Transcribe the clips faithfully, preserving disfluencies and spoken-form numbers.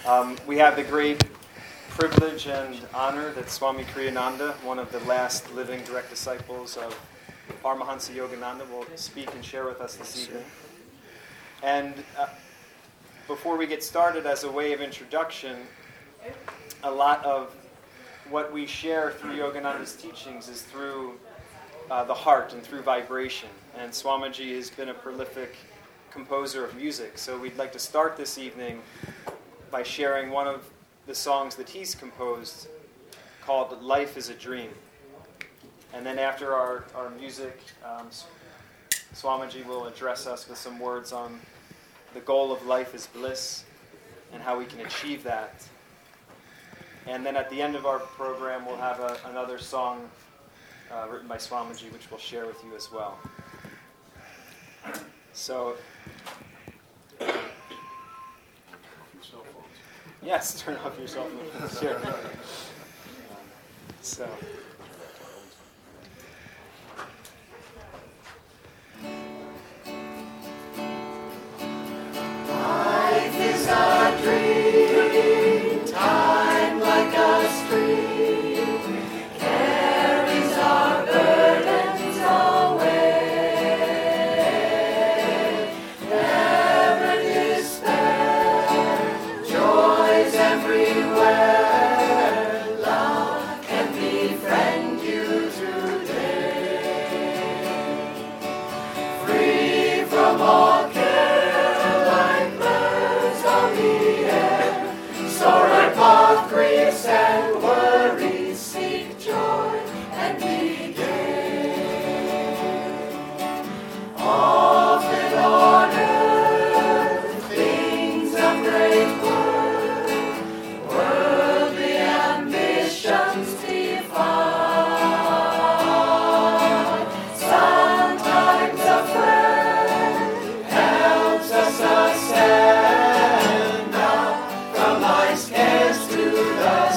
Um, we have the great privilege and honor that Swami Kriyananda, one of the last living direct disciples of Paramahansa Yogananda, will speak and share with us this evening. And uh, before we get started, as a way of introduction, a lot of what we share through Yogananda's teachings is through uh, the heart and through vibration. And Swamiji has been a prolific composer of music, so we'd like to start this evening by sharing one of the songs that he's composed called Life is a Dream. And then after our, our music, um, Swamiji will address us with some words on the goal of life is bliss and how we can achieve that. And then at the end of our program, we'll have a, another song uh, written by Swamiji, which we'll share with you as well. So, yes, turn off your cell phone. Sure. So. Life is a dream, time like a stream, carries our burdens away. Never despair, joys everywhere, love can befriend you today. Free from all griefs and worries, seek joy and be gay. Often on earth, things of great worth, worldly ambitions define. Sometimes a friend helps us ascend up from life's cares to the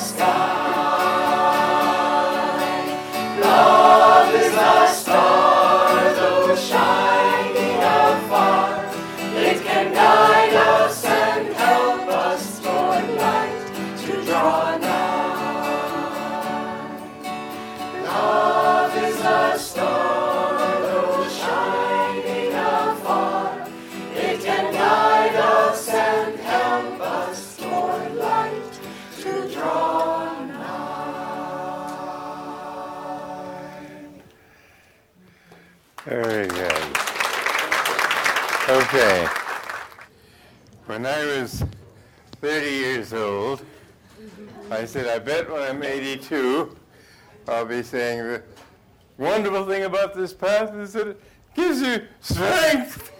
sky. Love is a star, though shining afar. It can guide us and help us toward light to draw nigh. Love is a star, though shining afar. It can guide us and help us toward light to draw nigh. Very good. Okay. When I was thirty years old, I said, I bet when I'm eighty-two, I'll be saying the wonderful thing about this path is that it gives you strength.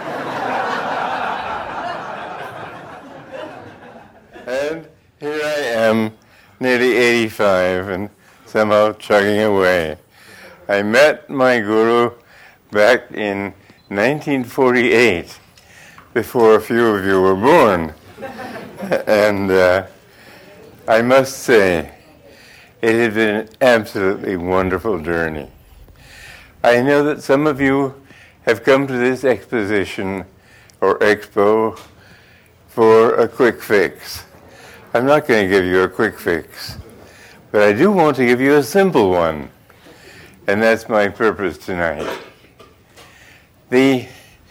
And here I am, nearly eighty-five, and somehow chugging away. I met my guru back in nineteen forty-eight, before a few of you were born. And uh, I must say, it had been an absolutely wonderful journey. I know that some of you have come to this exposition or expo for a quick fix. I'm not going to give you a quick fix, but I do want to give you a simple one, and that's my purpose tonight. The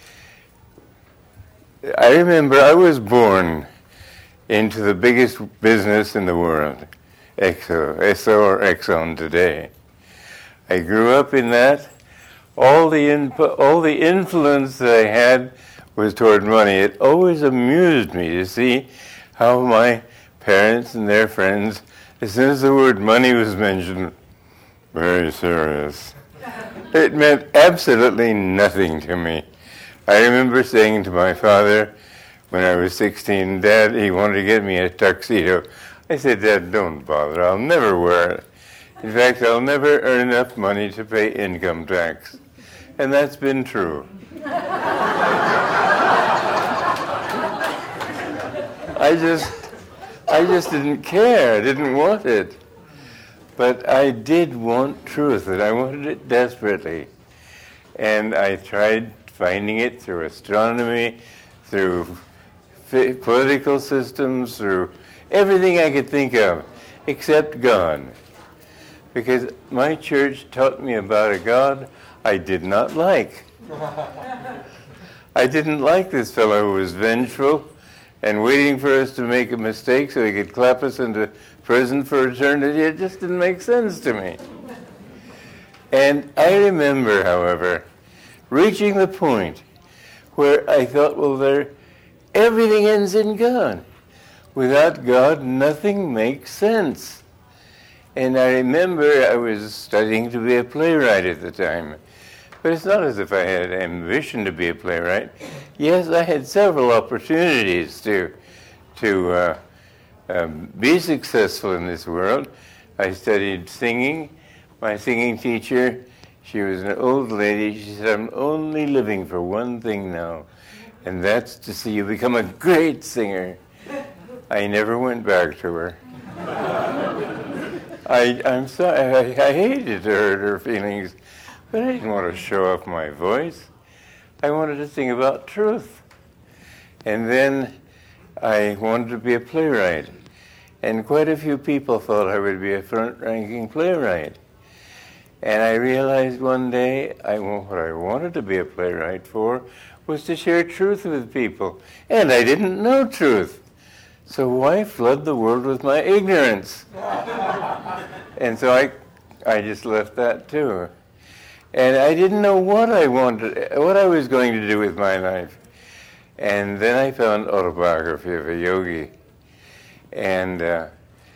I remember I was born into the biggest business in the world, Exo, Esso or Exxon today. I grew up in that. All the input, all the influence that I had was toward money. It always amused me to see how my parents and their friends, as soon as the word money was mentioned, very serious. It meant absolutely nothing to me. I remember saying to my father when I was sixteen, Dad, he wanted to get me a tuxedo. I said, Dad, don't bother. I'll never wear it. In fact, I'll never earn enough money to pay income tax. And that's been true. I just, I just didn't care. I didn't want it. But I did want truth, and I wanted it desperately. And I tried finding it through astronomy, through fi- political systems, through everything I could think of, except God. Because my church taught me about a God I did not like. I didn't like this fellow who was vengeful and waiting for us to make a mistake so he could clap us into prison for eternity. It just didn't make sense to me. And I remember, however, reaching the point where I thought, well, there, everything ends in God. Without God, nothing makes sense. And I remember I was studying to be a playwright at the time. But it's not as if I had ambition to be a playwright. Yes, I had several opportunities to, to uh, um, be successful in this world. I studied singing. My singing teacher, she was an old lady. She said, I'm only living for one thing now, and that's to see you become a great singer. I never went back to her. I, I'm sorry, I, I hated to hurt her feelings, but I didn't want to show off my voice. I wanted to sing about truth. And then I wanted to be a playwright. And quite a few people thought I would be a front-ranking playwright. And I realized one day I, what I wanted to be a playwright for was to share truth with people. And I didn't know truth. So why flood the world with my ignorance? And so I, I just left that too. And I didn't know what I wanted, what I was going to do with my life. And then I found Autobiography of a Yogi. And uh,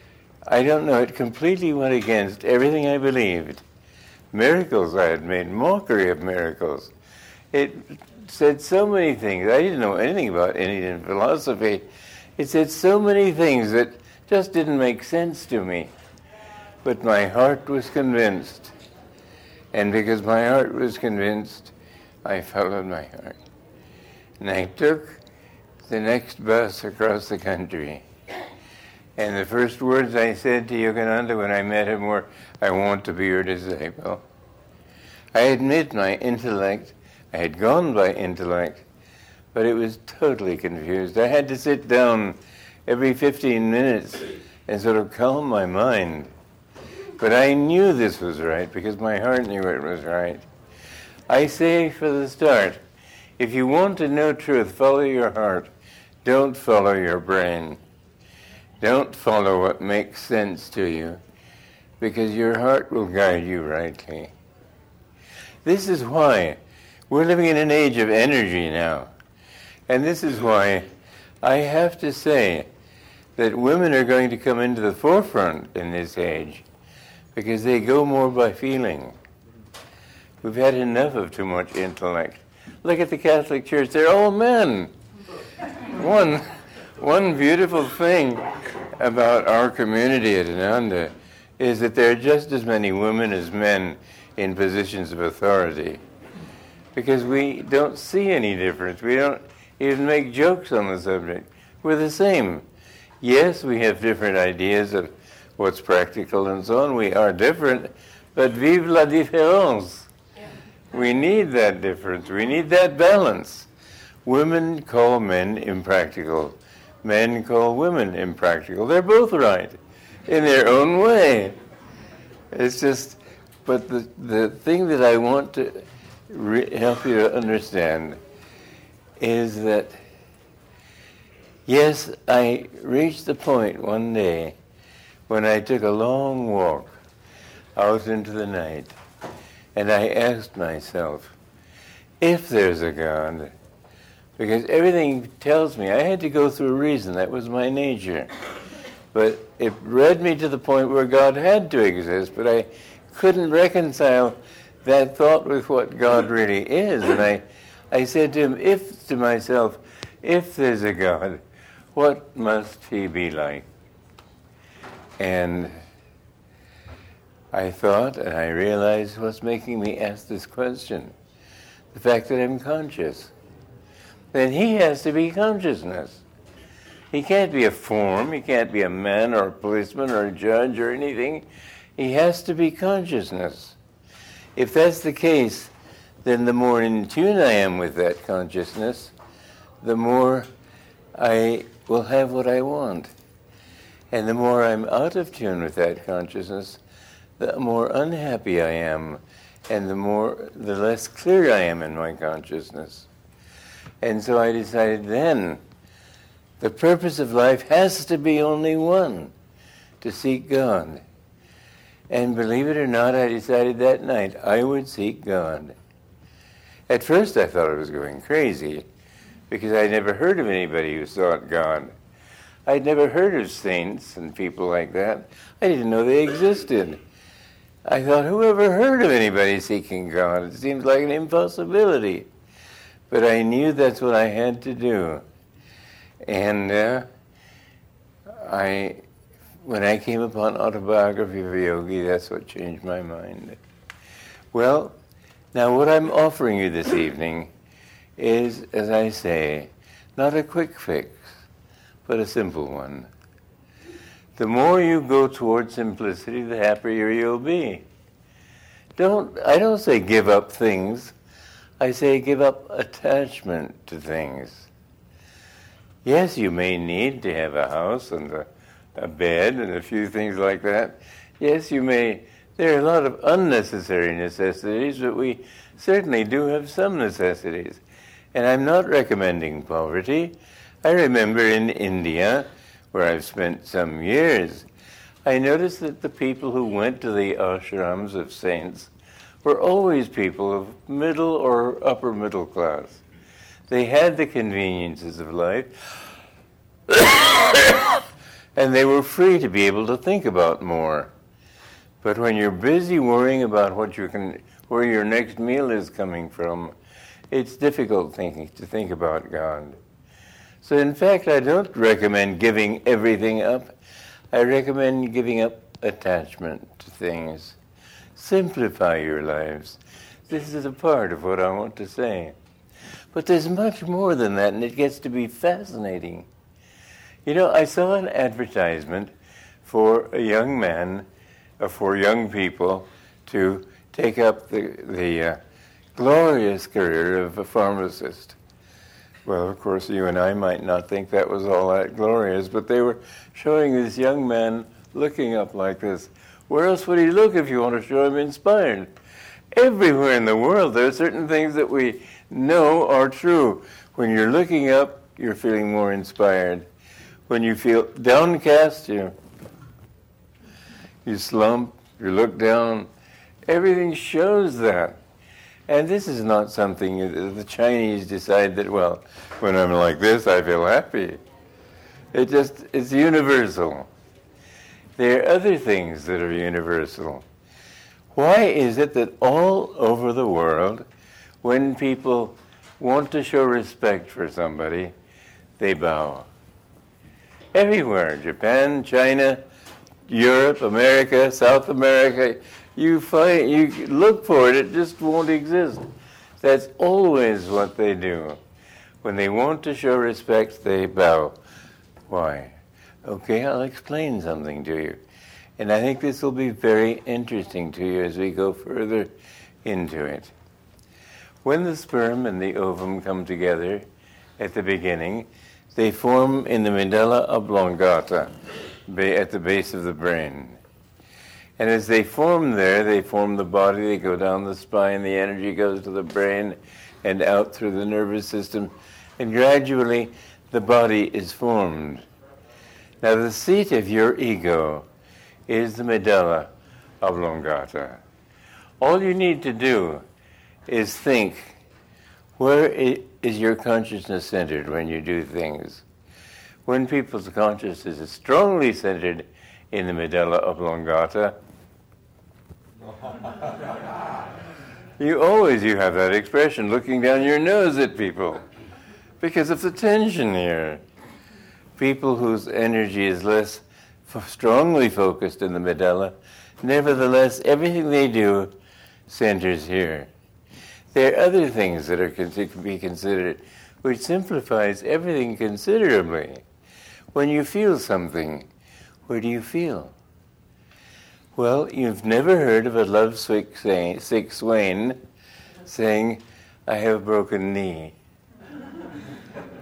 I don't know, it completely went against everything I believed. Miracles, I had made mockery of miracles. It said so many things. I didn't know anything about Indian philosophy. It said so many things that just didn't make sense to me. But my heart was convinced. And because my heart was convinced, I followed my heart. And I took the next bus across the country. And the first words I said to Yogananda when I met him were, I want to be your disciple. I admit my intellect, I had gone by intellect, but it was totally confused. I had to sit down every fifteen minutes and sort of calm my mind. But I knew this was right because my heart knew it was right. I say for the start, if you want to know truth, follow your heart. Don't follow your brain. Don't follow what makes sense to you, because your heart will guide you rightly. This is why we're living in an age of energy now. And this is why I have to say that women are going to come into the forefront in this age, because they go more by feeling. We've had enough of too much intellect. Look at the Catholic Church, they're all men. One, one beautiful thing about our community at Ananda is that there are just as many women as men in positions of authority, because we don't see any difference. We don't even make jokes on the subject. We're the same. Yes, we have different ideas of what's practical and so on. We are different, but vive la différence. We need that difference. We need that balance. Women call men impractical. Men call women impractical. They're both right in their own way. It's just, but the, the thing that I want to re- help you to understand is that, yes, I reached the point one day when I took a long walk out into the night, and I asked myself, if there's a God, because everything tells me I had to go through reason, that was my nature. But it led me to the point where God had to exist, but I couldn't reconcile that thought with what God really is. And I, I said to him, if to myself, if there's a God, what must he be like? And I thought, and I realized what's making me ask this question, the fact that I'm conscious. Then he has to be consciousness. He can't be a form, he can't be a man or a policeman or a judge or anything. He has to be consciousness. If that's the case, then the more in tune I am with that consciousness, the more I will have what I want. And the more I'm out of tune with that consciousness, the more unhappy I am, and the more, the less clear I am in my consciousness. And so I decided then, the purpose of life has to be only one, to seek God. And believe it or not, I decided that night I would seek God. At first I thought I was going crazy, because I'd never heard of anybody who sought God. I'd never heard of saints and people like that. I didn't know they existed. I thought, who ever heard of anybody seeking God? It seems like an impossibility. But I knew that's what I had to do. And uh, I, when I came upon Autobiography of a Yogi, that's what changed my mind. Well, now what I'm offering you this evening is, as I say, not a quick fix, but a simple one. The more you go toward simplicity, the happier you'll be. Don't, I don't say give up things. I say give up attachment to things. Yes, you may need to have a house and a, a bed and a few things like that. Yes, you may. There are a lot of unnecessary necessities, but we certainly do have some necessities. And I'm not recommending poverty. I remember in India, where I've spent some years, I noticed that the people who went to the ashrams of saints were always people of middle or upper middle class. They had the conveniences of life, and they were free to be able to think about more. But when you're busy worrying about what you can, where your next meal is coming from, it's difficult thinking to think about God. So in fact, I don't recommend giving everything up. I recommend giving up attachment to things. Simplify your lives. This is a part of what I want to say. But there's much more than that, and it gets to be fascinating. You know, I saw an advertisement for a young man, uh, for young people, to take up the, the uh, glorious career of a pharmacist. Well, of course, you and I might not think that was all that glorious, but they were showing this young man looking up like this. Where else would he look if you want to show him inspired? Everywhere in the world, there are certain things that we know are true. When you're looking up, you're feeling more inspired. When you feel downcast, you, you slump, you look down. Everything shows that. And this is not something the Chinese decide that, well, when I'm like this, I feel happy. It just, it's universal. There are other things that are universal. Why is it that all over the world, when people want to show respect for somebody, they bow? Everywhere, Japan, China, Europe, America, South America, you find, you look for it, it just won't exist. That's always what they do. When they want to show respect, they bow. Why? Okay, I'll explain something to you. And I think this will be very interesting to you as we go further into it. When the sperm and the ovum come together at the beginning, they form in the medulla oblongata, at the base of the brain. And as they form there, they form the body, they go down the spine, the energy goes to the brain and out through the nervous system, and gradually the body is formed. Now the seat of your ego is the medulla oblongata. All you need to do is think, where is your consciousness centered when you do things? When people's consciousness is strongly centered in the medulla oblongata, you always you have that expression, looking down your nose at people, because of the tension here. People whose energy is less f- strongly focused in the medulla, nevertheless, everything they do centers here. There are other things that are con- to be considered, which simplifies everything considerably. When you feel something, where do you feel? Well, you've never heard of a lovesick say, sick swain saying, I have a broken knee.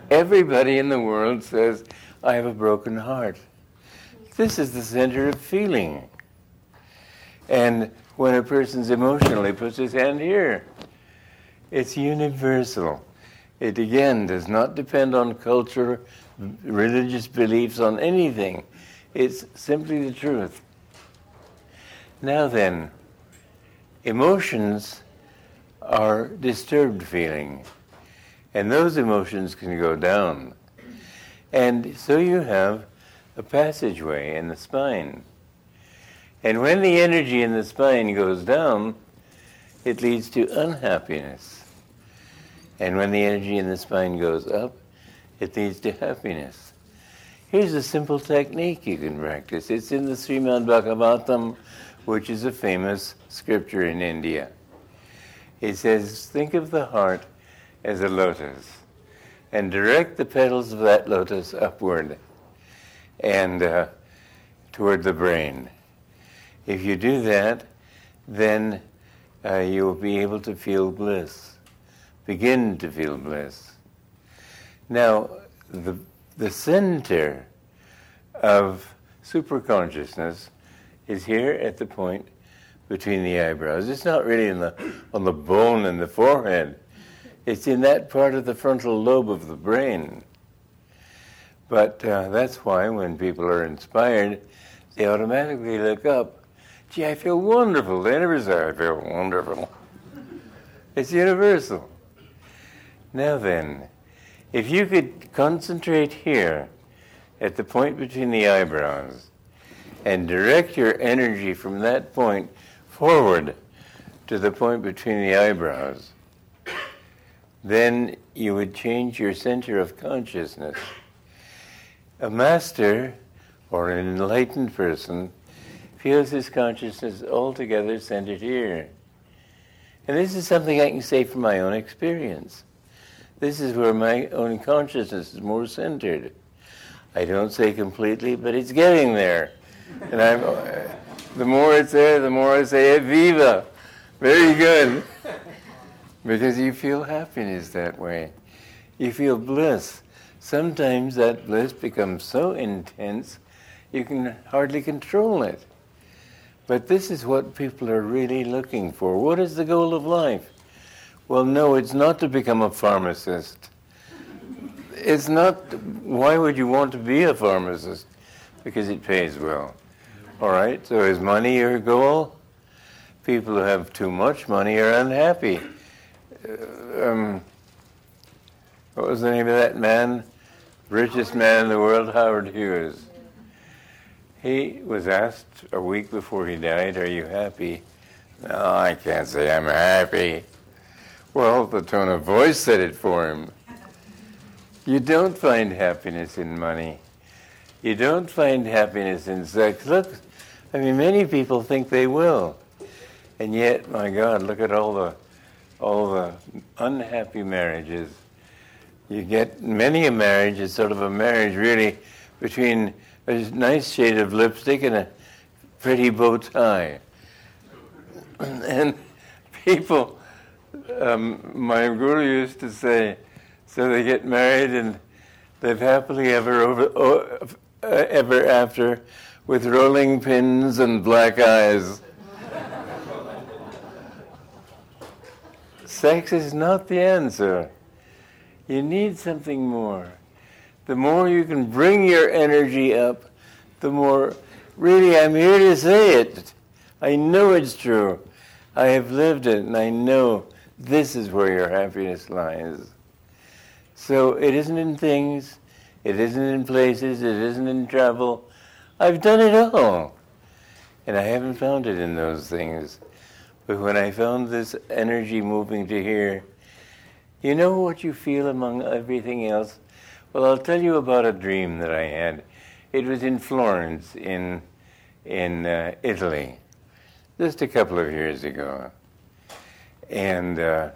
Everybody in the world says, I have a broken heart. This is the center of feeling. And when a person's emotional, he puts his hand here. It's universal. It, again, does not depend on culture, religious beliefs, on anything. It's simply the truth. Now then, emotions are disturbed feeling, and those emotions can go down. And so you have a passageway in the spine. And when the energy in the spine goes down, it leads to unhappiness. And when the energy in the spine goes up, it leads to happiness. Here's a simple technique you can practice. It's in the Srimad Bhagavatam, which is a famous scripture in India. It says, think of the heart as a lotus and direct the petals of that lotus upward and uh, toward the brain. If you do that, then uh, you will be able to feel bliss, begin to feel bliss. Now, the, the center of superconsciousness is here at the point between the eyebrows. It's not really in the, on the bone in the forehead. It's in that part of the frontal lobe of the brain. But uh, that's why when people are inspired, they automatically look up. Gee, I feel wonderful. They never say, I feel wonderful. It's universal. Now then, if you could concentrate here at the point between the eyebrows and direct your energy from that point forward to the point between the eyebrows, then you would change your center of consciousness. A master or an enlightened person feels his consciousness altogether centered here. And this is something I can say from my own experience. This is where my own consciousness is more centered. I don't say completely, but it's getting there. And I'm, uh, the more it's there, the more I say, Viva! Very good. Because you feel happiness that way. You feel bliss. Sometimes that bliss becomes so intense, you can hardly control it. But this is what people are really looking for. What is the goal of life? Well, no, it's not to become a pharmacist. It's not, why would you want to be a pharmacist? Because it pays well. All right, so is money your goal? People who have too much money are unhappy. Uh, um, what was the name of that man? Richest man in the world, Howard Hughes. He was asked a week before he died, are you happy? No, I can't say I'm happy. Well, the tone of voice said it for him. You don't find happiness in money. You don't find happiness in sex. Look, I mean, many people think they will. And yet, my God, look at all the all the unhappy marriages. You get many a marriage is sort of a marriage really between a nice shade of lipstick and a pretty bow tie. And people, um, my guru used to say, so they get married and live happily ever over, uh, ever after with rolling pins and black eyes. Sex is not the answer. You need something more. The more you can bring your energy up, the more, really, I'm here to say it. I know it's true. I have lived it, and I know this is where your happiness lies. So it isn't in things, it isn't in places, it isn't in travel. I've done it all. And I haven't found it in those things. But when I found this energy moving to here, you know what you feel among everything else? Well, I'll tell you about a dream that I had. It was in Florence, in in uh, Italy, just a couple of years ago. And uh,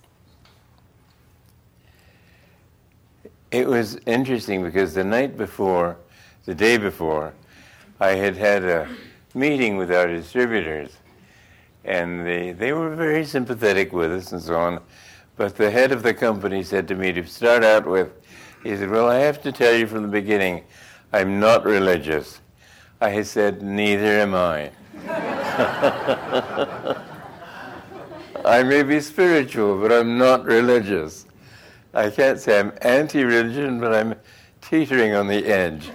it was interesting because the night before, the day before, I had had a meeting with our distributors. And they, they were very sympathetic with us and so on. But the head of the company said to me to start out with, He said, well, I have to tell you from the beginning, I'm not religious. I said, neither am I. I may be spiritual, but I'm not religious. I can't say I'm anti-religion, but I'm teetering on the edge.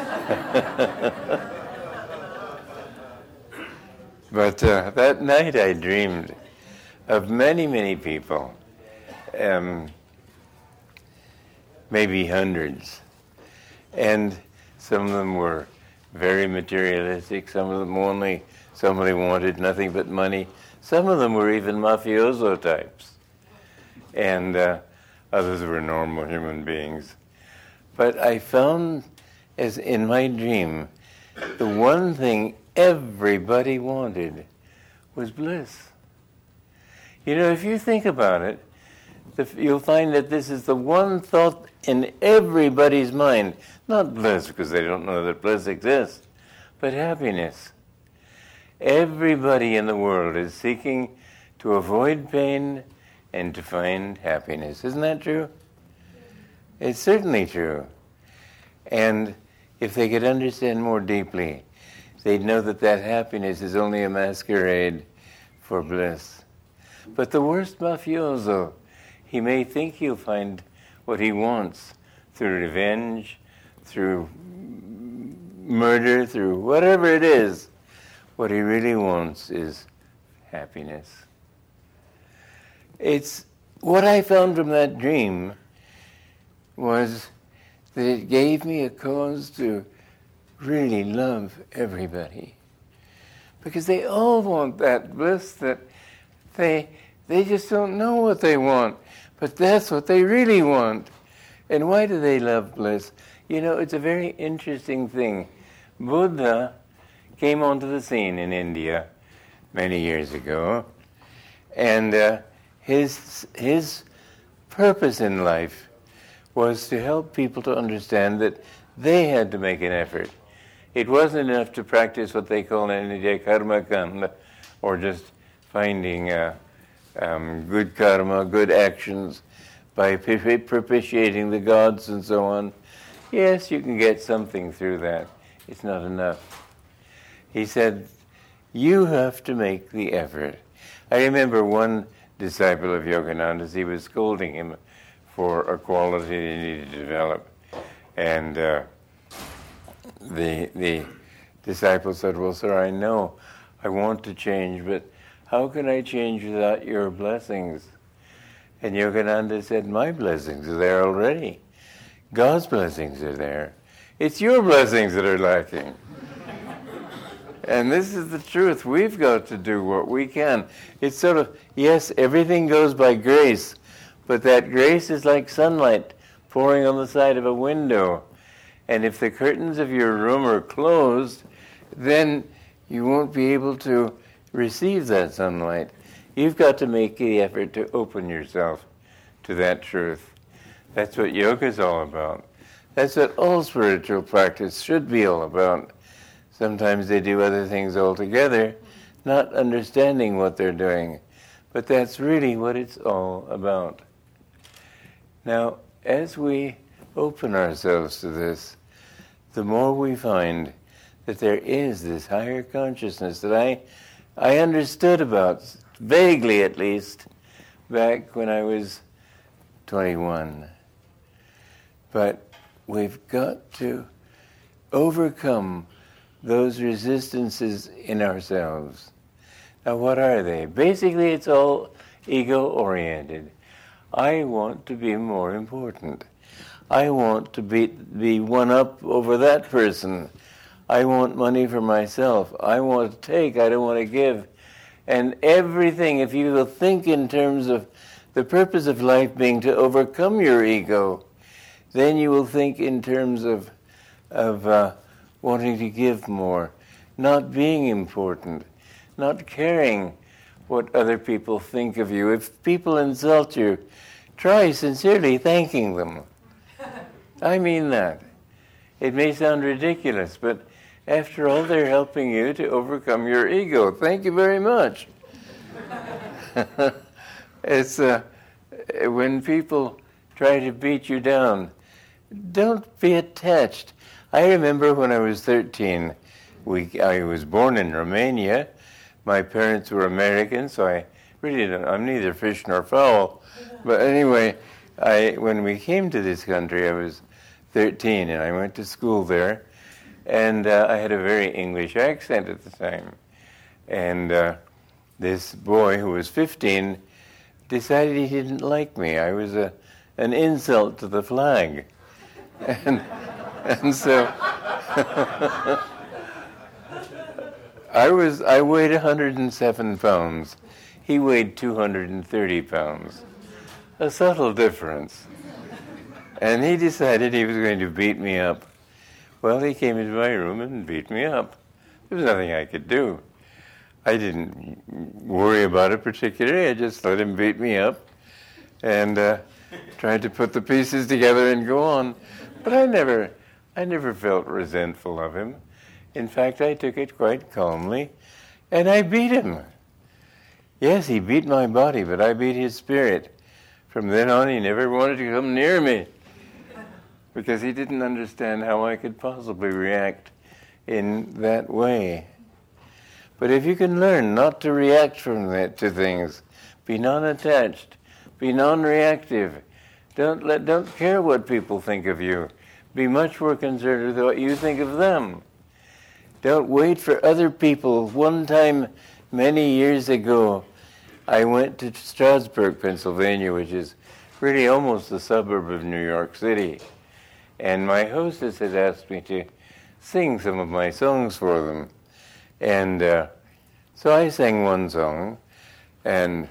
But uh, that night I dreamed of many, many people, um, maybe hundreds. And some of them were very materialistic, some of them only, somebody wanted nothing but money. Some of them were even mafioso types. And uh, others were normal human beings. But I found, as in my dream, the one thing everybody wanted was bliss. You know, if you think about it, the, you'll find that this is the one thought in everybody's mind. Not bliss, because they don't know that bliss exists, but happiness. Everybody in the world is seeking to avoid pain and to find happiness. Isn't that true? It's certainly true. And if they could understand more deeply, they'd know that that happiness is only a masquerade for bliss. But the worst mafioso, he may think he'll find what he wants through revenge, through murder, through whatever it is. What he really wants is happiness. It's what I found from that dream was that it gave me a cause to really love everybody. Because they all want that bliss that they they just don't know what they want. But that's what they really want. And why do they love bliss? You know, it's a very interesting thing. Buddha came onto the scene in India many years ago, and uh, his his purpose in life was to help people to understand that they had to make an effort. It wasn't enough to practice what they call Nidya Karma Kanda, or just finding uh, um, good karma, good actions by propitiating the gods and so on. Yes, you can get something through that. It's not enough. He said, you have to make the effort. I remember one disciple of Yogananda's, he was scolding him for a quality he needed to develop. And uh, the the disciple said, well, sir, I know I want to change, but how can I change without your blessings? And Yogananda said, my blessings are there already. God's blessings are there. It's your blessings that are lacking. And this is the truth. We've got to do what we can. It's sort of, yes, everything goes by grace, but that grace is like sunlight pouring on the side of a window. And if the curtains of your room are closed, then you won't be able to receive that sunlight. You've got to make the effort to open yourself to that truth. That's what yoga is all about. That's what all spiritual practice should be all about. Sometimes they do other things altogether, not understanding what they're doing. But that's really what it's all about. Now, as we open ourselves to this, the more we find that there is this higher consciousness that I, I understood about, vaguely at least, back when I was twenty-one. But we've got to overcome those resistances in ourselves. Now, what are they? Basically, it's all ego-oriented. I want to be more important. I want to be, be one up over that person. I want money for myself. I want to take, I don't want to give. And everything, if you will think in terms of the purpose of life being to overcome your ego, then you will think in terms of, of uh, wanting to give more, not being important, not caring what other people think of you. If people insult you, try sincerely thanking them. I mean that. It may sound ridiculous, but after all, they're helping you to overcome your ego. Thank you very much. It's uh, when people try to beat you down, don't be attached. I remember when I was thirteen, we, I was born in Romania. My parents were American, so I really don't, I'm neither fish nor fowl. But anyway, I, when we came to this country, I was thirteen, and I went to school there. And uh, I had a very English accent at the time. And uh, this boy who was fifteen decided he didn't like me. I was a, an insult to the flag. And, and so I was I weighed one hundred seven pounds. He weighed two hundred thirty pounds. A subtle difference. And he decided he was going to beat me up. Well, he came into my room and beat me up. There was nothing I could do. I didn't worry about it particularly. I just let him beat me up and uh, tried to put the pieces together and go on. But I never, I never felt resentful of him. In fact, I took it quite calmly, and I beat him. Yes, he beat my body, but I beat his spirit. From then on, he never wanted to come near me, because he didn't understand how I could possibly react in that way. But if you can learn not to react from that to things, be non-attached, be non-reactive, don't let, don't care what people think of you. Be much more concerned with what you think of them. Don't wait for other people. One time, many years ago, I went to Strasburg, Pennsylvania, which is really almost a suburb of New York City. And my hostess had asked me to sing some of my songs for them. And uh, so I sang one song, and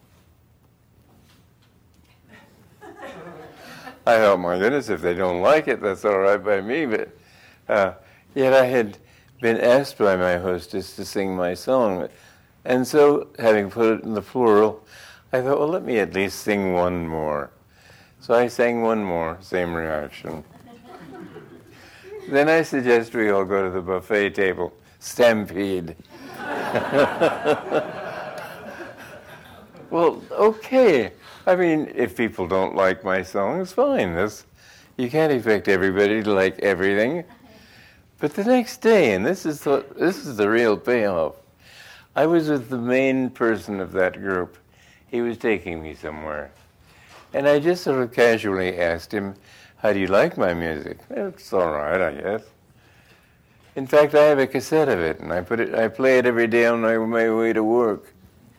I thought, my goodness, if they don't like it, that's all right by me. But uh, yet I had been asked by my hostess to sing my song. And so, having put it in the plural, I thought, well, let me at least sing one more. So I sang one more, same reaction. Then I suggest we all go to the buffet table. Stampede. Well, okay. I mean, if people don't like my songs, fine. That's, you can't expect everybody to like everything. But the next day, and this is the, this is the real payoff, I was with the main person of that group. He was taking me somewhere. And I just sort of casually asked him, how do you like my music? It's all right, I guess. In fact, I have a cassette of it, and I put it, I play it every day on my, my way to work.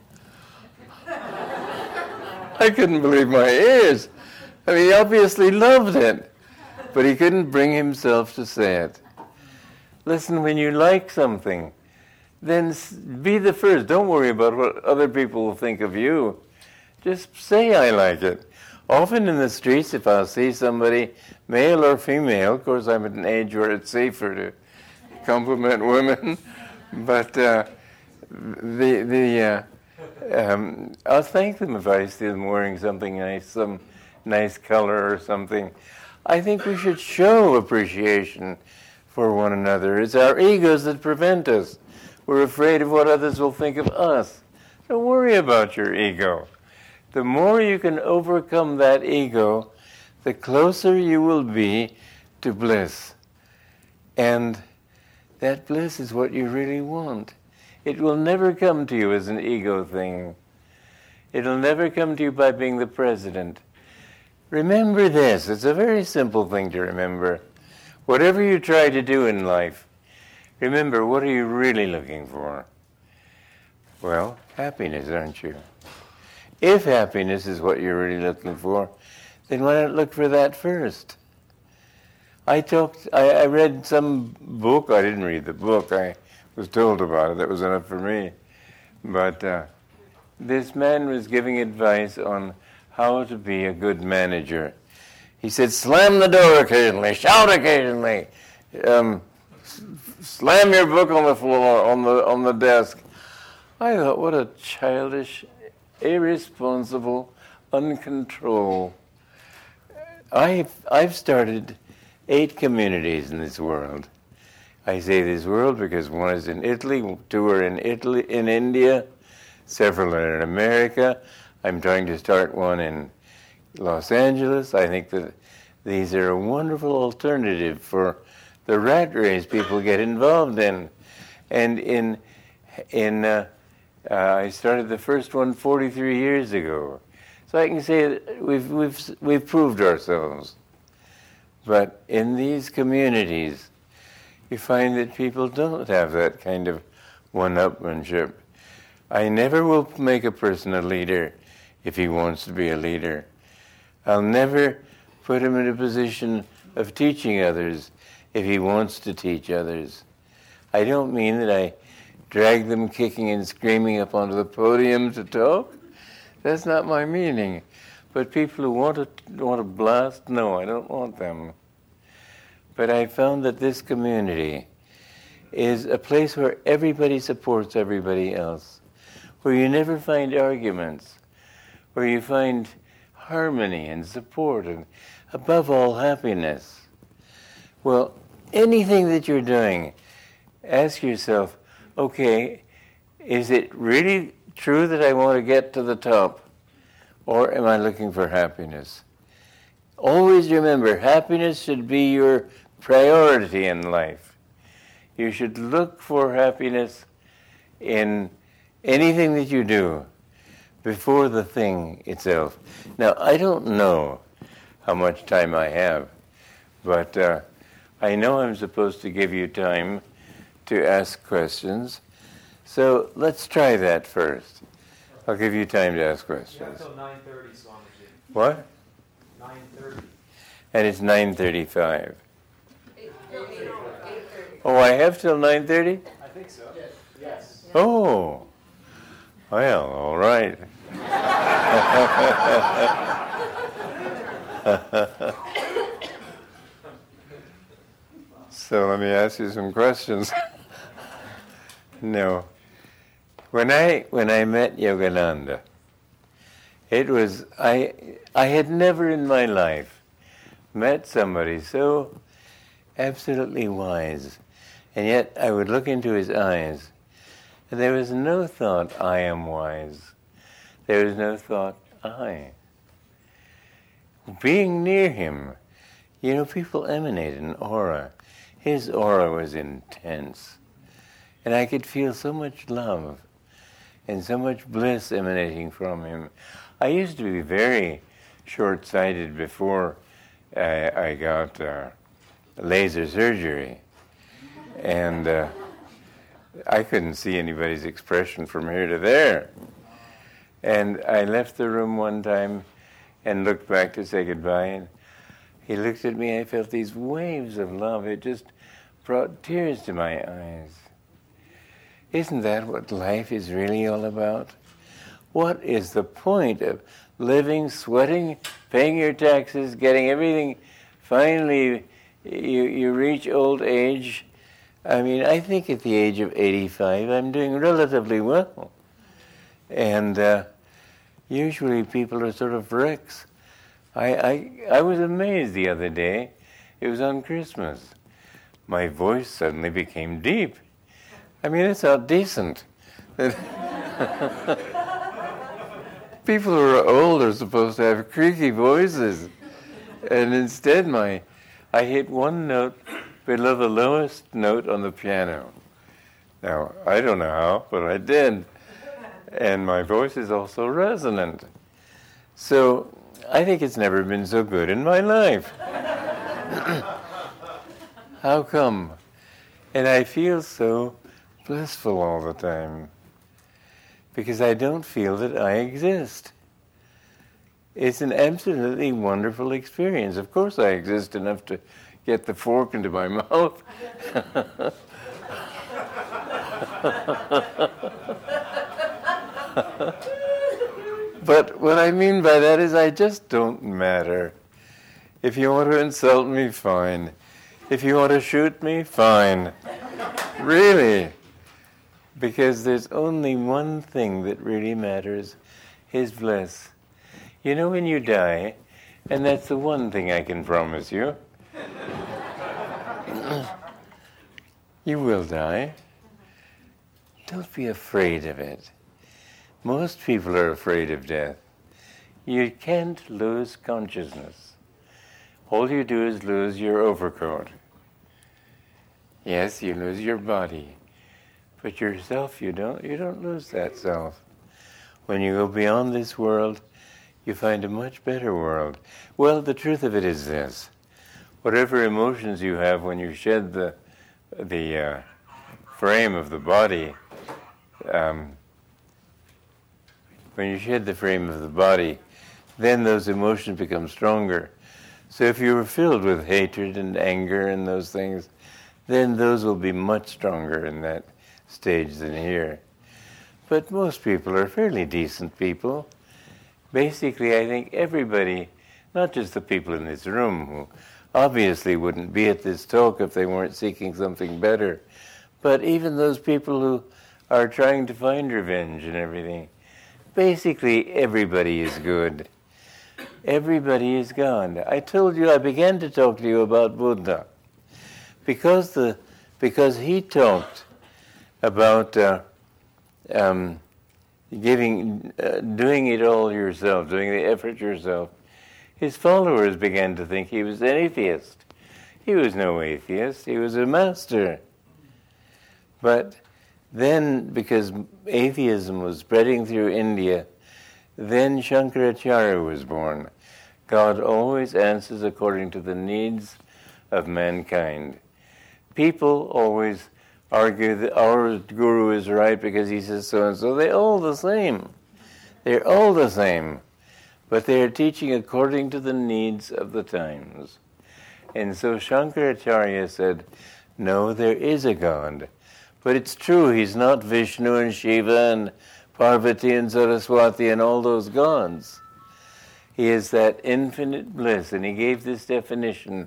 I couldn't believe my ears. I mean, he obviously loved it, but he couldn't bring himself to say it. Listen, when you like something, then be the first. Don't worry about what other people will think of you. Just say I like it. Often in the streets, if I see somebody, male or female, of course I'm at an age where it's safer to compliment women, but uh, the the uh, um, I'll thank them if I see them wearing something nice, some nice color or something. I think we should show appreciation for one another. It's our egos that prevent us. We're afraid of what others will think of us. Don't worry about your ego. The more you can overcome that ego, the closer you will be to bliss. And that bliss is what you really want. It will never come to you as an ego thing. It'll never come to you by being the president. Remember this. It's a very simple thing to remember. Whatever you try to do in life, remember, what are you really looking for? Well, happiness, aren't you? If happiness is what you're really looking for, then why not look for that first? I talked. I, I read some book. I didn't read the book. I was told about it. That was enough for me. But uh, this man was giving advice on how to be a good manager. He said, slam the door occasionally, shout occasionally, um, s- slam your book on the floor, on the on the desk. I thought, what a childish, irresponsible, uncontrolled. I've, I've started eight communities in this world. I say this world because one is in Italy, two are in Italy, in India, several are in America. I'm trying to start one in Los Angeles. I think that these are a wonderful alternative for the rat race people get involved in. And in, in uh, uh, I started the first one forty-three years ago. So I can say that we've, we've, we've proved ourselves. But in these communities, you find that people don't have that kind of one-upmanship. I never will make a person a leader if he wants to be a leader. I'll never put him in a position of teaching others if he wants to teach others. I don't mean that I drag them kicking and screaming up onto the podium to talk. That's not my meaning. But people who want to want to blast, no, I don't want them. But I found that this community is a place where everybody supports everybody else, where you never find arguments, where you find harmony and support, and above all, happiness. Well, anything that you're doing, ask yourself, okay, is it really true that I want to get to the top, or am I looking for happiness? Always remember, happiness should be your priority in life. You should look for happiness in anything that you do before the thing itself. Now, I don't know how much time I have, but uh, I know I'm supposed to give you time to ask questions. So let's try that first. I'll give you time to ask questions. Yeah, until nine thirty, Swamiji. What? nine thirty. And it's nine thirty-five. Oh, I have till nine thirty? I think so. Yes. Yes. Oh. Well, all right. So let me ask you some questions. No. When I when I met Yogananda, it was I I had never in my life met somebody so absolutely wise, and yet I would look into his eyes, and there was no thought, I am wise. There was no thought, I. Being near him, you know, people emanate an aura. His aura was intense, and I could feel so much love and so much bliss emanating from him. I used to be very short-sighted before I, I got uh, laser surgery, and uh, I couldn't see anybody's expression from here to there. And I left the room one time and looked back to say goodbye, and he looked at me. I felt these waves of love. It just brought tears to my eyes. Isn't that what life is really all about? What is the point of living, sweating, paying your taxes, getting everything? Finally, you, you reach old age. I mean, I think at the age of eighty-five, I'm doing relatively well. And uh, usually people are sort of wrecks. I, I, I was amazed the other day. It was on Christmas. My voice suddenly became deep. I mean, it's not decent. People who are old are supposed to have creaky voices. And instead, my I hit one note below the lowest note on the piano. Now, I don't know how, but I did. And my voice is also resonant. So I think it's never been so good in my life. How come? And I feel so blissful all the time because I don't feel that I exist. It's an absolutely wonderful experience. Of course I exist enough to get the fork into my mouth. But what I mean by that is I just don't matter. If you want to insult me, fine. If you want to shoot me, fine. Really. Because there's only one thing that really matters, his bliss. You know when you die, and that's the one thing I can promise you, you will die. Don't be afraid of it. Most people are afraid of death. You can't lose consciousness. all you do is lose your overcoat. Yes, you lose your body, but yourself, you don't, you don't lose that self. When you go beyond this world, you find a much better world. Well, the truth of it is this. Whatever emotions you have when you shed the, the uh, frame of the body, um, when you shed the frame of the body, then those emotions become stronger. So if you were filled with hatred and anger and those things, then those will be much stronger in that stage than here. But most people are fairly decent people. Basically, I think everybody, not just the people in this room who obviously wouldn't be at this talk if they weren't seeking something better, but even those people who are trying to find revenge and everything, basically everybody is good. Everybody is God. I told you, I began to talk to you about Buddha because the because he talked about uh, um, giving, uh, doing it all yourself, doing the effort yourself. His followers began to think he was an atheist. He was no atheist. He was a master. But then, because atheism was spreading through India, then Shankaracharya was born. God always answers according to the needs of mankind. People always argue that our guru is right because he says so and so. They're all the same. They're all the same. But they are teaching according to the needs of the times. And so Shankaracharya said, no, there is a God. But it's true, he's not Vishnu and Shiva and Parvati and Saraswati and all those gods. He is that infinite bliss, and he gave this definition,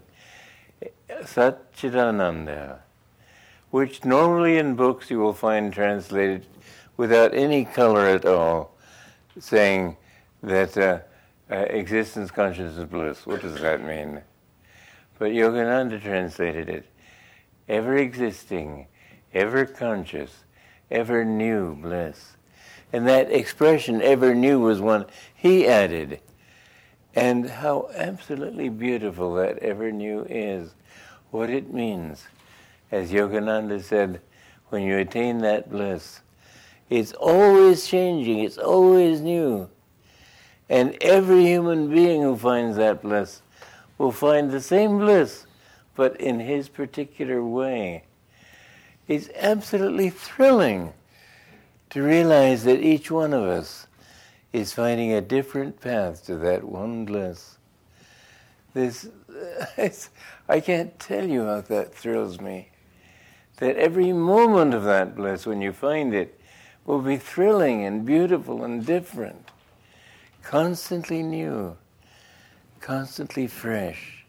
Satchidananda, which normally in books you will find translated without any color at all, saying that uh, uh, existence, consciousness, bliss. What does that mean? But Yogananda translated it, ever existing, ever conscious, ever new bliss. And that expression, ever new, was one he added. And how absolutely beautiful that ever new is, what it means. As Yogananda said, when you attain that bliss, it's always changing, it's always new. And every human being who finds that bliss will find the same bliss, but in his particular way. It's absolutely thrilling to realize that each one of us is finding a different path to that one bliss. This, it's, I can't tell you how that thrills me. That every moment of that bliss, when you find it, will be thrilling and beautiful and different, constantly new, constantly fresh.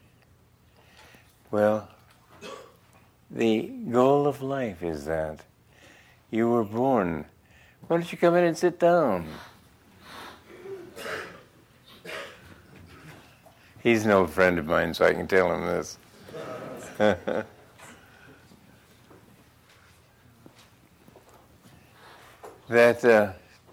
Well, the goal of life is that. You were born. Why don't you come in and sit down? He's an old friend of mine, so I can tell him this. that uh,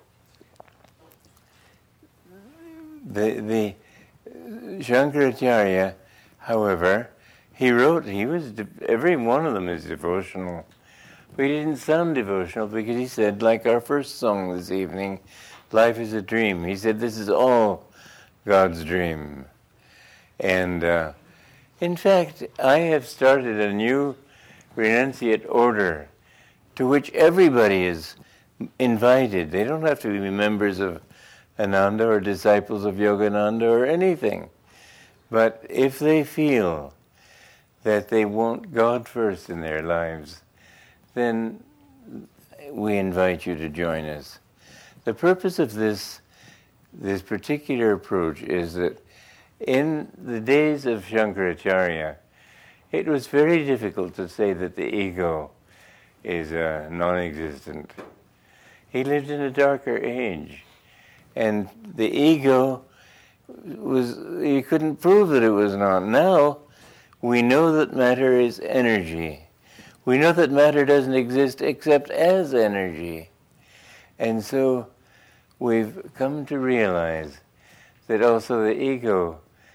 the the Shankaracharya, however, he wrote, he was, de- every one of them is devotional. But he didn't sound devotional because he said, like our first song this evening, life is a dream. He said, this is all God's dream. And uh, in fact, I have started a new renunciate order to which everybody is invited. They don't have to be members of Ananda or disciples of Yogananda or anything. But if they feel that they want God first in their lives, then we invite you to join us. The purpose of this, this particular approach is that in the days of Shankaracharya, it was very difficult to say that the ego is uh, non-existent. He lived in a darker age, and the ego was, you couldn't prove that it was not. Now, we know that matter is energy. We know that matter doesn't exist except as energy. And so we've come to realize that also the ego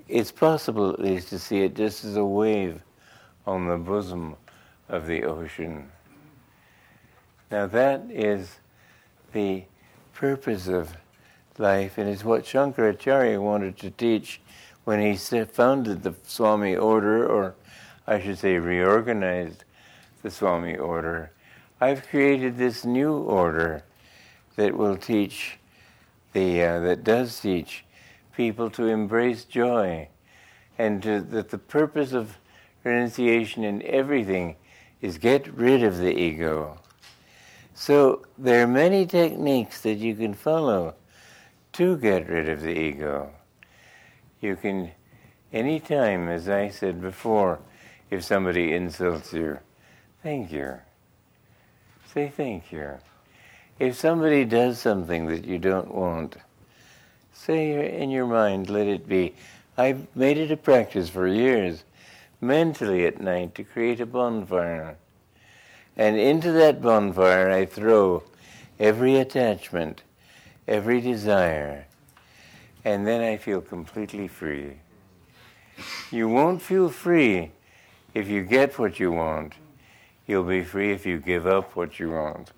it's possible at least to see it just as a wave on the bosom of the ocean. Now that is the purpose of life, and it's what Shankaracharya wanted to teach when he founded the Swami order, or I should say reorganized the Swami order. I've created this new order that will teach the uh, that does teach people to embrace joy, and to, that the purpose of renunciation in everything is get rid of the ego. So there are many techniques that you can follow to get rid of the ego. You can, anytime, as I said before, if somebody insults you, thank you. Say thank you. If somebody does something that you don't want, say in your mind, let it be. I've made it a practice for years, mentally at night, to create a bonfire. And into that bonfire I throw every attachment, every desire, and then I feel completely free. You won't feel free if you get what you want. You'll be free if you give up what you want.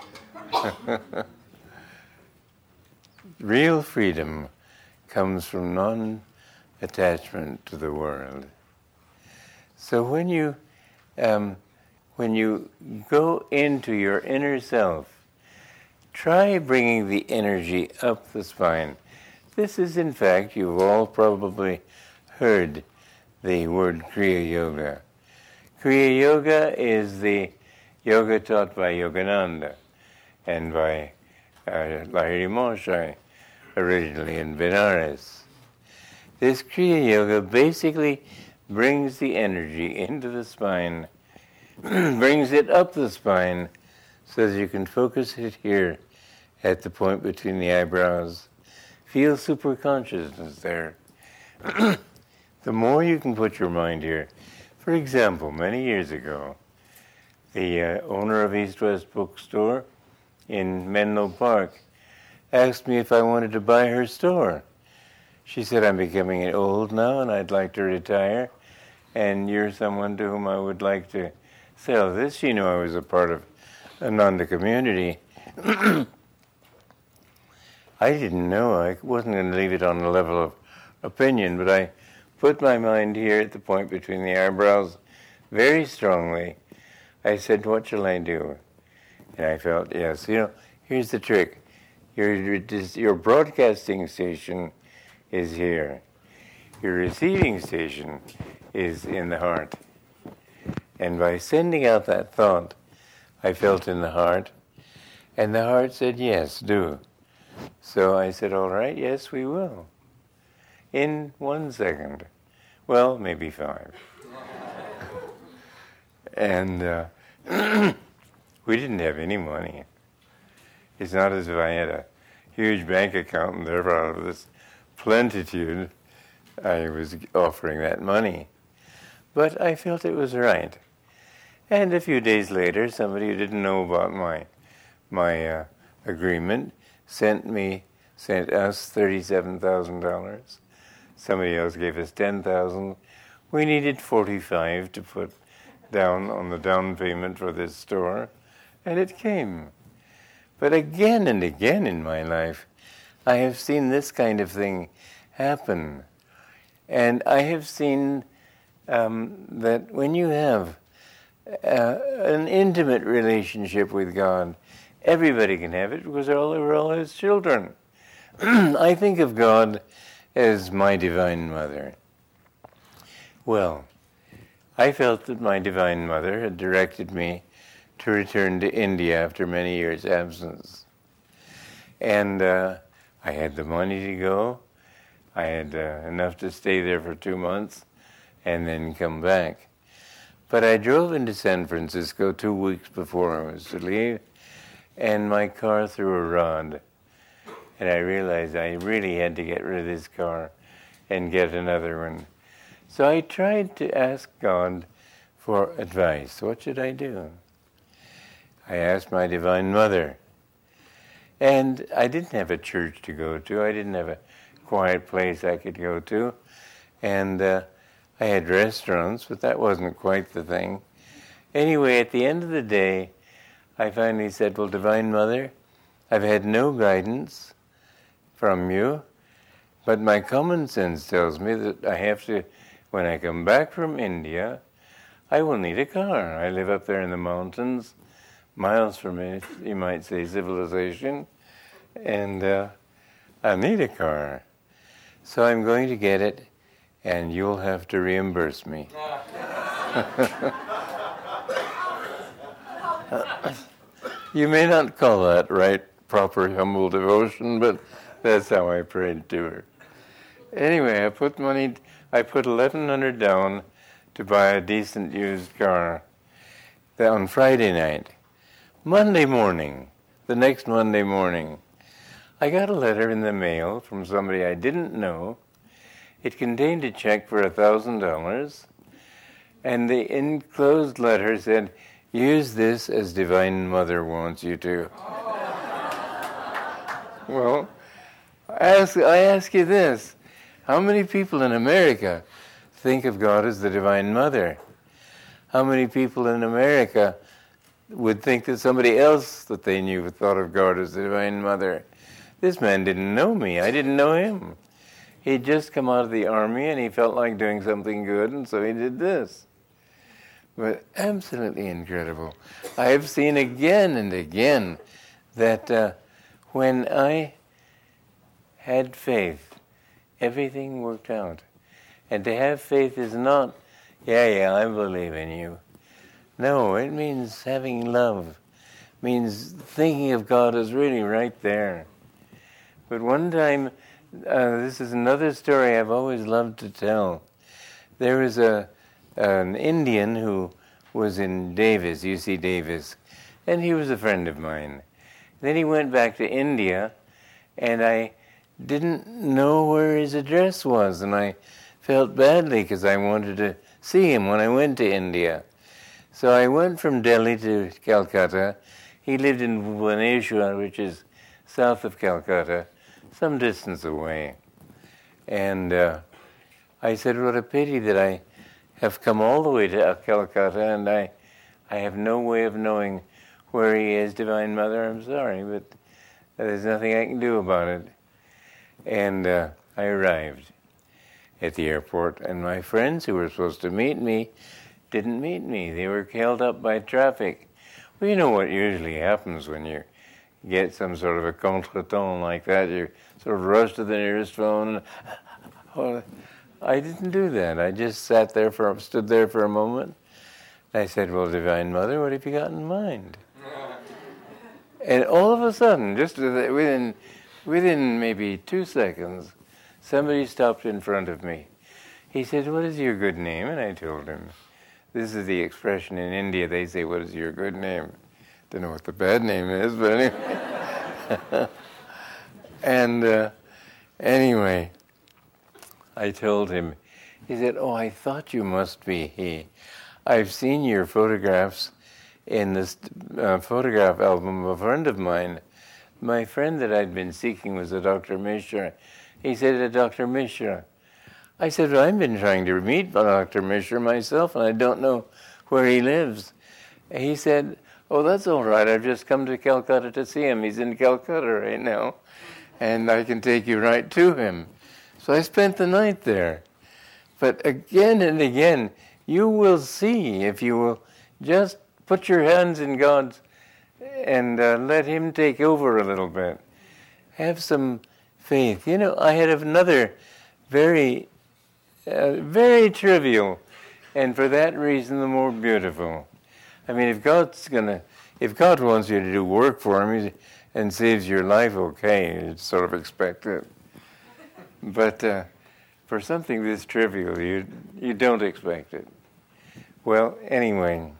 Real freedom comes from non-attachment to the world. So when you um, when you go into your inner self, try bringing the energy up the spine. This is, in fact, you've all probably heard the word Kriya Yoga. Kriya Yoga is the yoga taught by Yogananda and by uh, Lahiri Mahasaya, originally in Benares. This Kriya Yoga basically brings the energy into the spine, brings it up the spine, so that you can focus it here at the point between the eyebrows. Feel superconsciousness there. The more you can put your mind here. For example, many years ago, the uh, owner of East West Bookstore in Menlo Park asked me if I wanted to buy her store. She said, I'm becoming old now and I'd like to retire, and you're someone to whom I would like to sell this. She knew I was a part of Ananda community. I didn't know. I wasn't going to leave it on the level of opinion, but I put my mind here at the point between the eyebrows very strongly. I said, what shall I do? And I felt, yes, you know, here's the trick. Your, your broadcasting station is here. Your receiving station is in the heart. And by sending out that thought, I felt in the heart, and the heart said, yes, do. So I said, all right, yes, we will. In one second. Well, maybe five. And uh, we didn't have any money. It's not as if I had a huge bank account and therefore out of this plenitude I was offering that money. But I felt it was right. And a few days later, somebody who didn't know about my my uh, agreement sent me, sent us thirty-seven thousand dollars. Somebody else gave us ten thousand dollars. We needed forty-five to put down on the down payment for this store, and it came. But again and again in my life, I have seen this kind of thing happen. And I have seen um, that when you have uh, an intimate relationship with God, everybody can have it because all, we're all His children. I think of God as my Divine Mother. Well, I felt that my Divine Mother had directed me to return to India after many years' absence. And uh, I had the money to go. I had uh, enough to stay there for two months and then come back. But I drove into San Francisco two weeks before I was to leave, and my car threw a rod. And I realized I really had to get rid of this car and get another one. So I tried to ask God for advice. What should I do? I asked my Divine Mother. And I didn't have a church to go to. I didn't have a quiet place I could go to. And uh, I had restaurants, but that wasn't quite the thing. Anyway, at the end of the day, I finally said, well, Divine Mother, I've had no guidance from you, but my common sense tells me that I have to, when I come back from India, I will need a car. I live up there in the mountains, miles from it, you might say, civilization, and uh, I need a car. So I'm going to get it, and you'll have to reimburse me. You may not call that right, proper, humble devotion, but that's how I prayed to her. Anyway, I put money, I put eleven hundred down to buy a decent used car. Then on Friday night, Monday morning, the next Monday morning, I got a letter in the mail from somebody I didn't know. It contained a check for a thousand dollars, and the enclosed letter said, use this as Divine Mother wants you to. Well, I ask, I ask you this. How many people in America think of God as the Divine Mother? How many people in America would think that somebody else that they knew thought of God as the Divine Mother? This man didn't know me. I didn't know him. He'd just come out of the army and he felt like doing something good, and so he did this. But absolutely incredible. I have seen again and again that uh, when I had faith, everything worked out. And to have faith is not, yeah, yeah, I believe in you. No, it means having love. It means thinking of God as really right there. But one time, uh, this is another story I've always loved to tell. There was a an Indian who was in Davis, U C Davis, and he was a friend of mine. Then he went back to India, and I didn't know where his address was, and I felt badly because I wanted to see him when I went to India. So I went from Delhi to Calcutta. He lived in Bhubaneswar, which is south of Calcutta, some distance away. And uh, I said, what a pity that I have come all the way to Calcutta, and I, I have no way of knowing where he is, Divine Mother. I'm sorry, but there's nothing I can do about it. And uh, I arrived at the airport, and my friends who were supposed to meet me didn't meet me. They were held up by traffic. Well, you know what usually happens when you get some sort of a contretemps like that. You sort of rush to the nearest phone. And, I didn't do that. I just sat there for, stood there for a moment. I said, well, Divine Mother, what have you got in mind? And all of a sudden, just within, within maybe two seconds, somebody stopped in front of me. He said, what is your good name? And I told him. This is the expression in India. They say, what is your good name? Don't know what the bad name is, but anyway. and uh, anyway, I told him. He said, oh, I thought you must be he. I've seen your photographs in this uh, photograph album of a friend of mine. My friend that I'd been seeking was a Doctor Mishra. He said, a Doctor Mishra. I said, well, I've been trying to meet Doctor Mishra myself, and I don't know where he lives. He said, oh, that's all right. I've just come to Calcutta to see him. He's in Calcutta right now, and I can take you right to him. So I spent the night there. But again and again, you will see if you will just put your hands in God's and uh, let Him take over a little bit. Have some faith. You know, I had another very, uh, very trivial, and for that reason, the more beautiful. I mean, if God's gonna, if God wants you to do work for Him and saves your life, okay, it's sort of expected. But uh, for something this trivial, you you don't expect it. Well, anyway,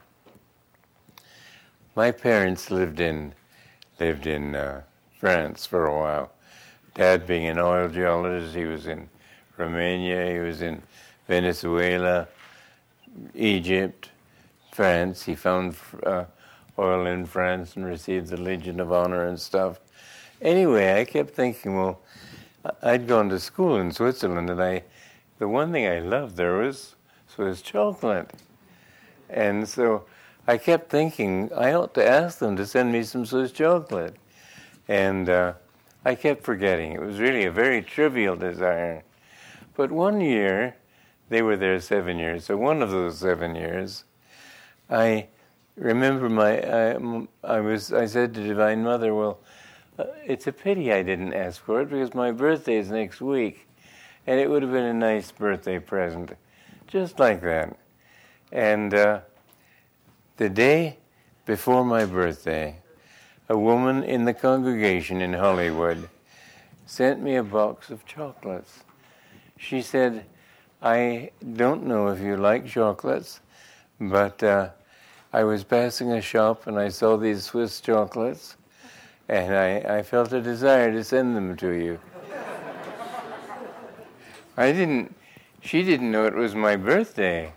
my parents lived in lived in uh, France for a while. Dad being an oil geologist, he was in Romania, he was in Venezuela, Egypt, France. He found uh, oil in France and received the Legion of Honor and stuff. Anyway, I kept thinking, well, I'd gone to school in Switzerland, and I the one thing I loved there was Swiss chocolate. And so I kept thinking, I ought to ask them to send me some Swiss chocolate. And uh, I kept forgetting. It was really a very trivial desire. But one year, they were there seven years, so one of those seven years, I remember my, I, I was, I said to Divine Mother, well, uh, it's a pity I didn't ask for it because my birthday is next week, and it would have been a nice birthday present, just like that. And uh, the day before my birthday, a woman in the congregation in Hollywood sent me a box of chocolates. She said, I don't know if you like chocolates, but uh, I was passing a shop and I saw these Swiss chocolates, and I, I felt a desire to send them to you. I didn't, she didn't know it was my birthday,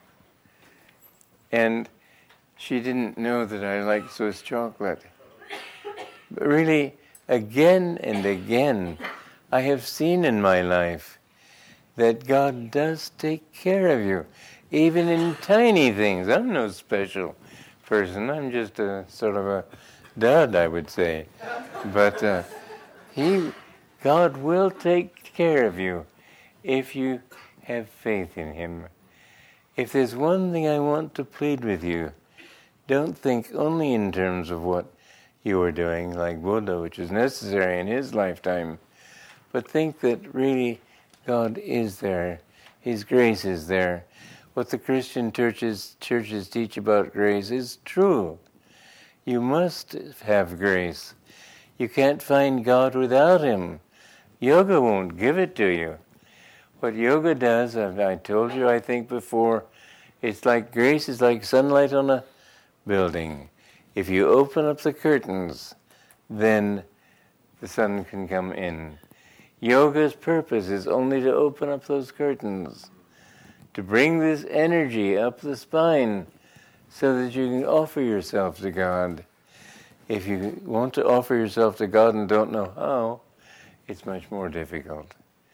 and she didn't know that I liked Swiss chocolate. But really, again and again, I have seen in my life that God does take care of you, even in tiny things. I'm no special person. I'm just a sort of a dud, I would say. But uh, He, God will take care of you if you have faith in Him. If there's one thing I want to plead with you, don't think only in terms of what you are doing, like Buddha, which is necessary in his lifetime, but think that really God is there. His grace is there. What the Christian churches, churches teach about grace is true. You must have grace. You can't find God without Him. Yoga won't give it to you. What yoga does, I told you, I think before, it's like grace is like sunlight on a building. If you open up the curtains, then the sun can come in. Yoga's purpose is only to open up those curtains, to bring this energy up the spine so that you can offer yourself to God. If you want to offer yourself to God and don't know how, it's much more difficult.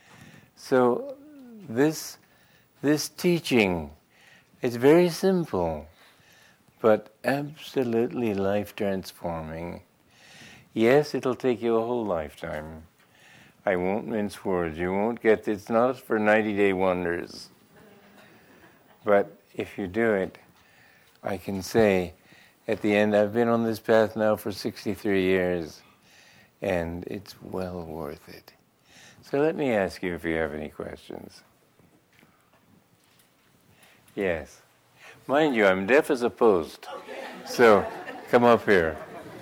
So this, this teaching is very simple, but absolutely life-transforming. Yes, it'll take you a whole lifetime. I won't mince words. You won't get, it's not for ninety-day wonders. But if you do it, I can say, at the end, I've been on this path now for sixty-three years, and it's well worth it. So let me ask you if you have any questions. Yes. Mind you, I'm deaf as a post, so come up here.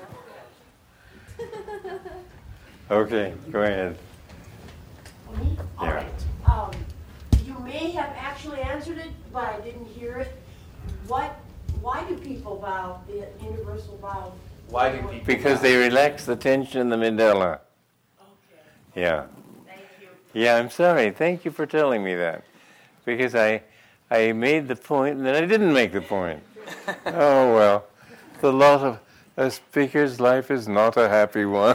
Okay, go ahead. Me? All Yeah. right. Um, you may have actually answered it, but I didn't hear it. What? Why do people vow the universal vow? Why do people? Because they relax the tension in the medulla. Okay. Yeah. Thank you. Yeah, I'm sorry. Thank you for telling me that. Because I I made the point and then I didn't make the point. Oh, well. The lot of a speaker's life is not a happy one.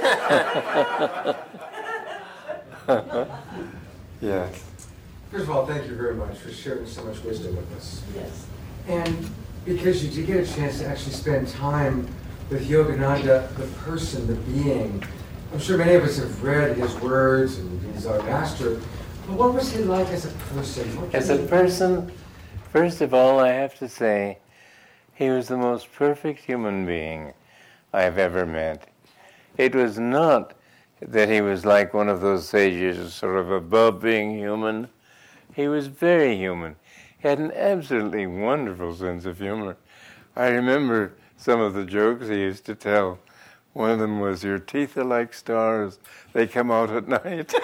Yes. First of all, thank you very much for sharing so much wisdom with us. Yes. And because you did get a chance to actually spend time with Yogananda, the person, the being. I'm sure many of us have read his words, and he's our master. But what was he like as a person? What As can a you- person, first of all, I have to say, he was the most perfect human being I have ever met. It was not that he was like one of those sages, sort of above being human. He was very human. He had an absolutely wonderful sense of humor. I remember some of the jokes he used to tell. One of them was, your teeth are like stars. They come out at night.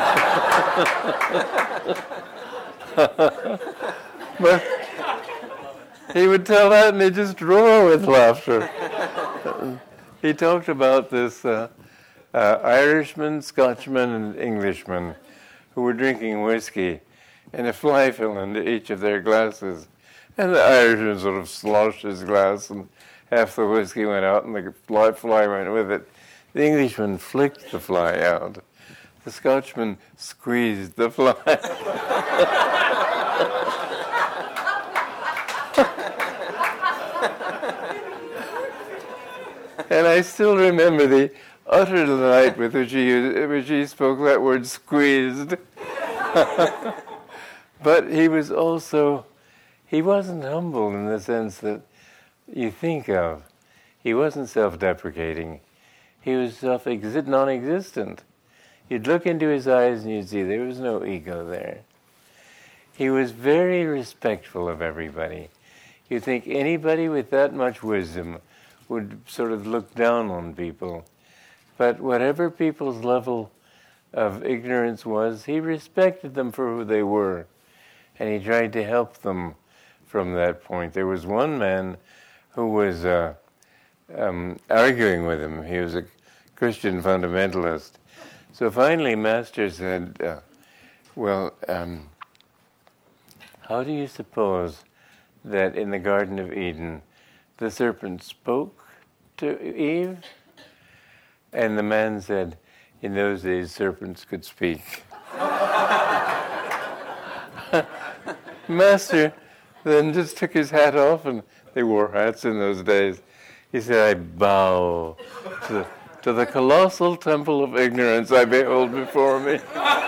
But he would tell that and he'd just roar with laughter. He talked about this uh, uh, Irishman, Scotchman, and Englishman who were drinking whiskey, and a fly fell into each of their glasses. And the Irishman sort of sloshed his glass, and half the whiskey went out, and the fly, fly went with it. The Englishman flicked the fly out. the Scotchman squeezed the fly. And I still remember the utter delight with which he, which he spoke that word squeezed. But he was also, he wasn't humble in the sense that you think of. He wasn't self-deprecating. He was self-exist, non-existent. You'd look into his eyes and you'd see there was no ego there. He was very respectful of everybody. You'd think anybody with that much wisdom would sort of look down on people. But whatever people's level of ignorance was, he respected them for who they were. And he tried to help them from that point. There was one man who was uh, um, arguing with him. He was a Christian fundamentalist. So finally, Master said, uh, well, um, how do you suppose that in the Garden of Eden the serpent spoke to Eve? And the man said, in those days serpents could speak. Master then just took his hat off, and they wore hats in those days. He said, I bow to the, to the colossal temple of ignorance I behold before me.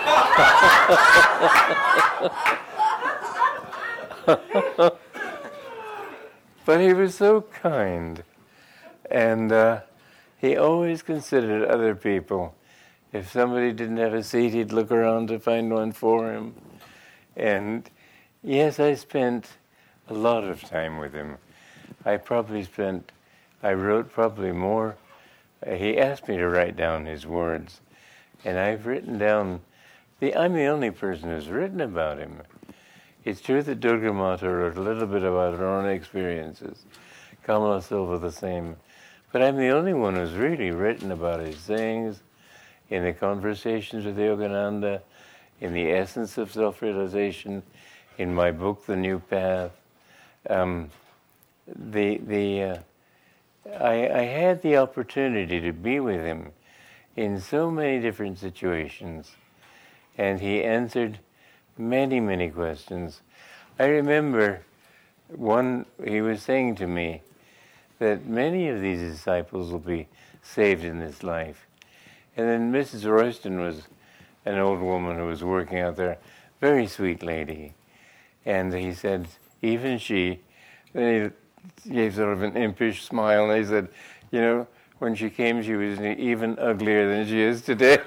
But he was so kind, and uh, he always considered other people. If somebody didn't have a seat, he'd look around to find one for him. And yes, I spent a lot of time with him. I probably spent, I wrote probably more. Uh, he asked me to write down his words, and I've written down, the, I'm the only person who's written about him. It's true that Durga Mata wrote a little bit about her own experiences, Kamala Silva the same, but I'm the only one who's really written about his sayings, in the conversations with Yogananda, in the essence of self-realization, in my book, The New Path. Um, the the uh, I, I had the opportunity to be with him in so many different situations, and he answered many, many questions. I remember one, he was saying to me that many of these disciples will be saved in this life. And then Missus Royston was an old woman who was working out there, very sweet lady. And he said, even she, then he gave sort of an impish smile, and he said, you know, when she came, she was even uglier than she is today.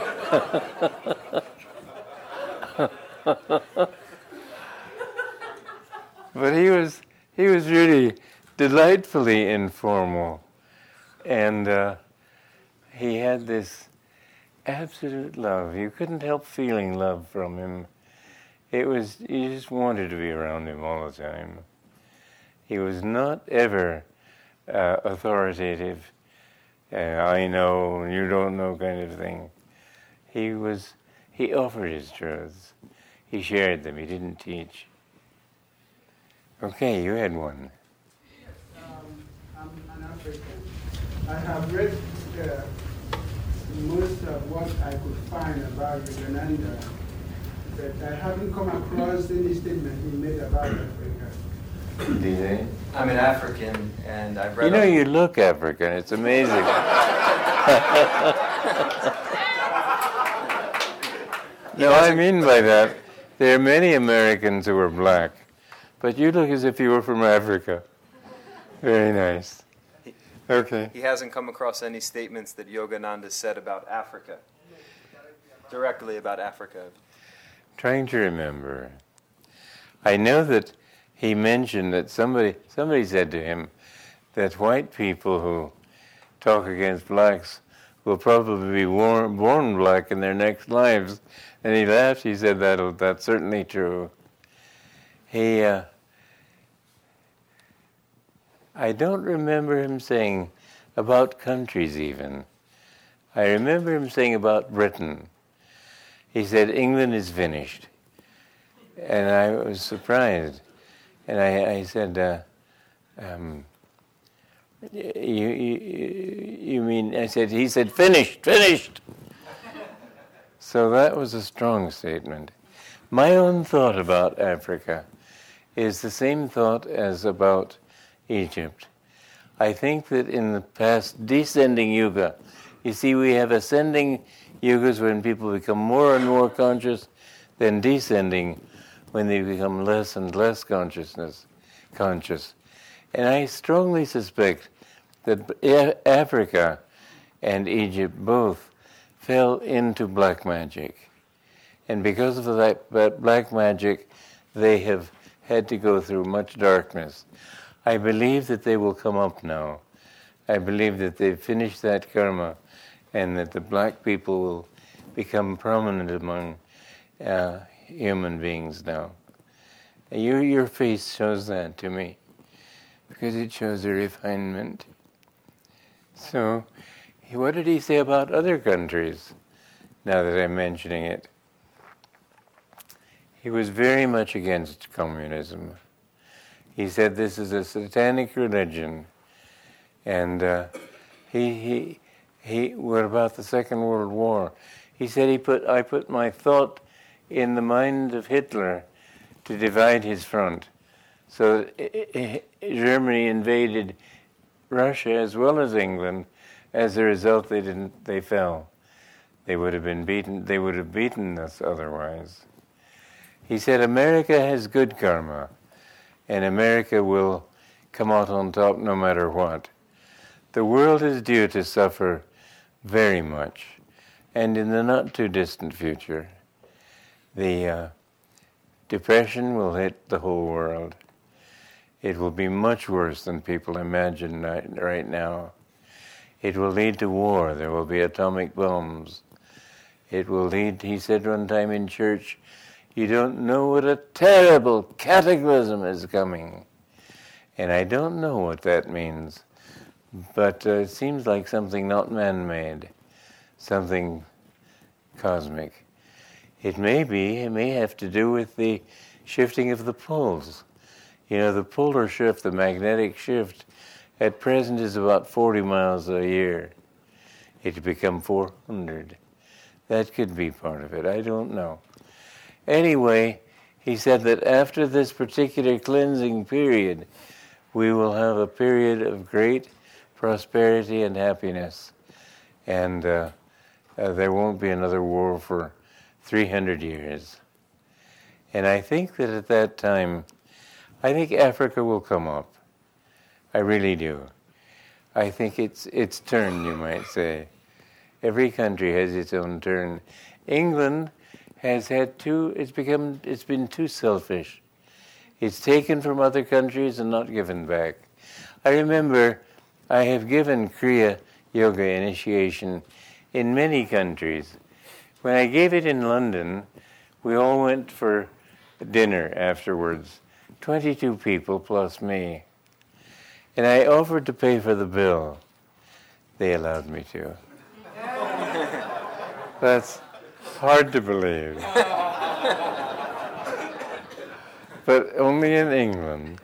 But he was he was really delightfully informal, and uh, he had this absolute love. You couldn't help feeling love from him. It was, you just wanted to be around him all the time. He was not ever uh, authoritative, uh, I know, you don't know kind of thing. He was, he offered his truths. He shared them, he didn't teach. Okay, you had one. Yes, um, I'm an African. I have read uh, most of what I could find about Yogananda, but I haven't come across any statement he made about Africa. Did they? I'm an African, and I've read... You know, a- you look African. It's amazing. No, I mean by that, there are many Americans who are black, but you look as if you were from Africa. Very nice. Okay. He hasn't come across any statements that Yogananda said about Africa, directly about Africa. Trying to remember. I know that he mentioned that somebody somebody said to him that white people who talk against blacks will probably be born, born black in their next lives. And he laughed. He said that that's certainly true. He, uh, I don't remember him saying about countries even. I remember him saying about Britain. He said, England is finished. And I was surprised. And I, I said, uh, um, you, you, you mean, I said, he said, finished, finished. So that was a strong statement. My own thought about Africa is the same thought as about Egypt. I think that in the past descending yuga, you see, we have ascending yugas when people become more and more conscious, then descending when they become less and less consciousness conscious. And I strongly suspect that Africa and Egypt both fell into black magic. And because of that, that black magic, they have had to go through much darkness. I believe that they will come up now. I believe that they've finished that karma and that the black people will become prominent among uh, human beings now. You, your face shows that to me because it shows a refinement. So, what did he say about other countries, now that I'm mentioning it? He was very much against communism. He said this is a satanic religion. And uh, he, he, he, what about the Second World War? He said, he put, I put my thought in the mind of Hitler to divide his front. So Germany invaded Russia as well as England. As a result, they didn't. They fell. They would have been beaten. They would have beaten us otherwise. He said, America has good karma, and America will come out on top no matter what. The world is due to suffer very much, and in the not too distant future, the uh, depression will hit the whole world. It will be much worse than people imagine right now. It will lead to war. There will be atomic bombs. It will lead, he said one time in church, you don't know what a terrible cataclysm is coming. And I don't know what that means, but uh, it seems like something not man-made, something cosmic. It may be, it may have to do with the shifting of the poles. You know, the polar shift, the magnetic shift, at present is about forty miles a year. It could become four hundred. That could be part of it. I don't know. Anyway, he said that after this particular cleansing period, we will have a period of great prosperity and happiness. And uh, uh, there won't be another war for three hundred years. And I think that at that time, I think Africa will come up. I really do. I think it's its turn, you might say. Every country has its own turn. England has had too, it's become, it's been too selfish. It's taken from other countries and not given back. I remember I have given Kriya Yoga initiation in many countries. When I gave it in London, we all went for dinner afterwards. twenty-two people plus me. And I offered to pay for the bill. They allowed me to. That's hard to believe. But only in England.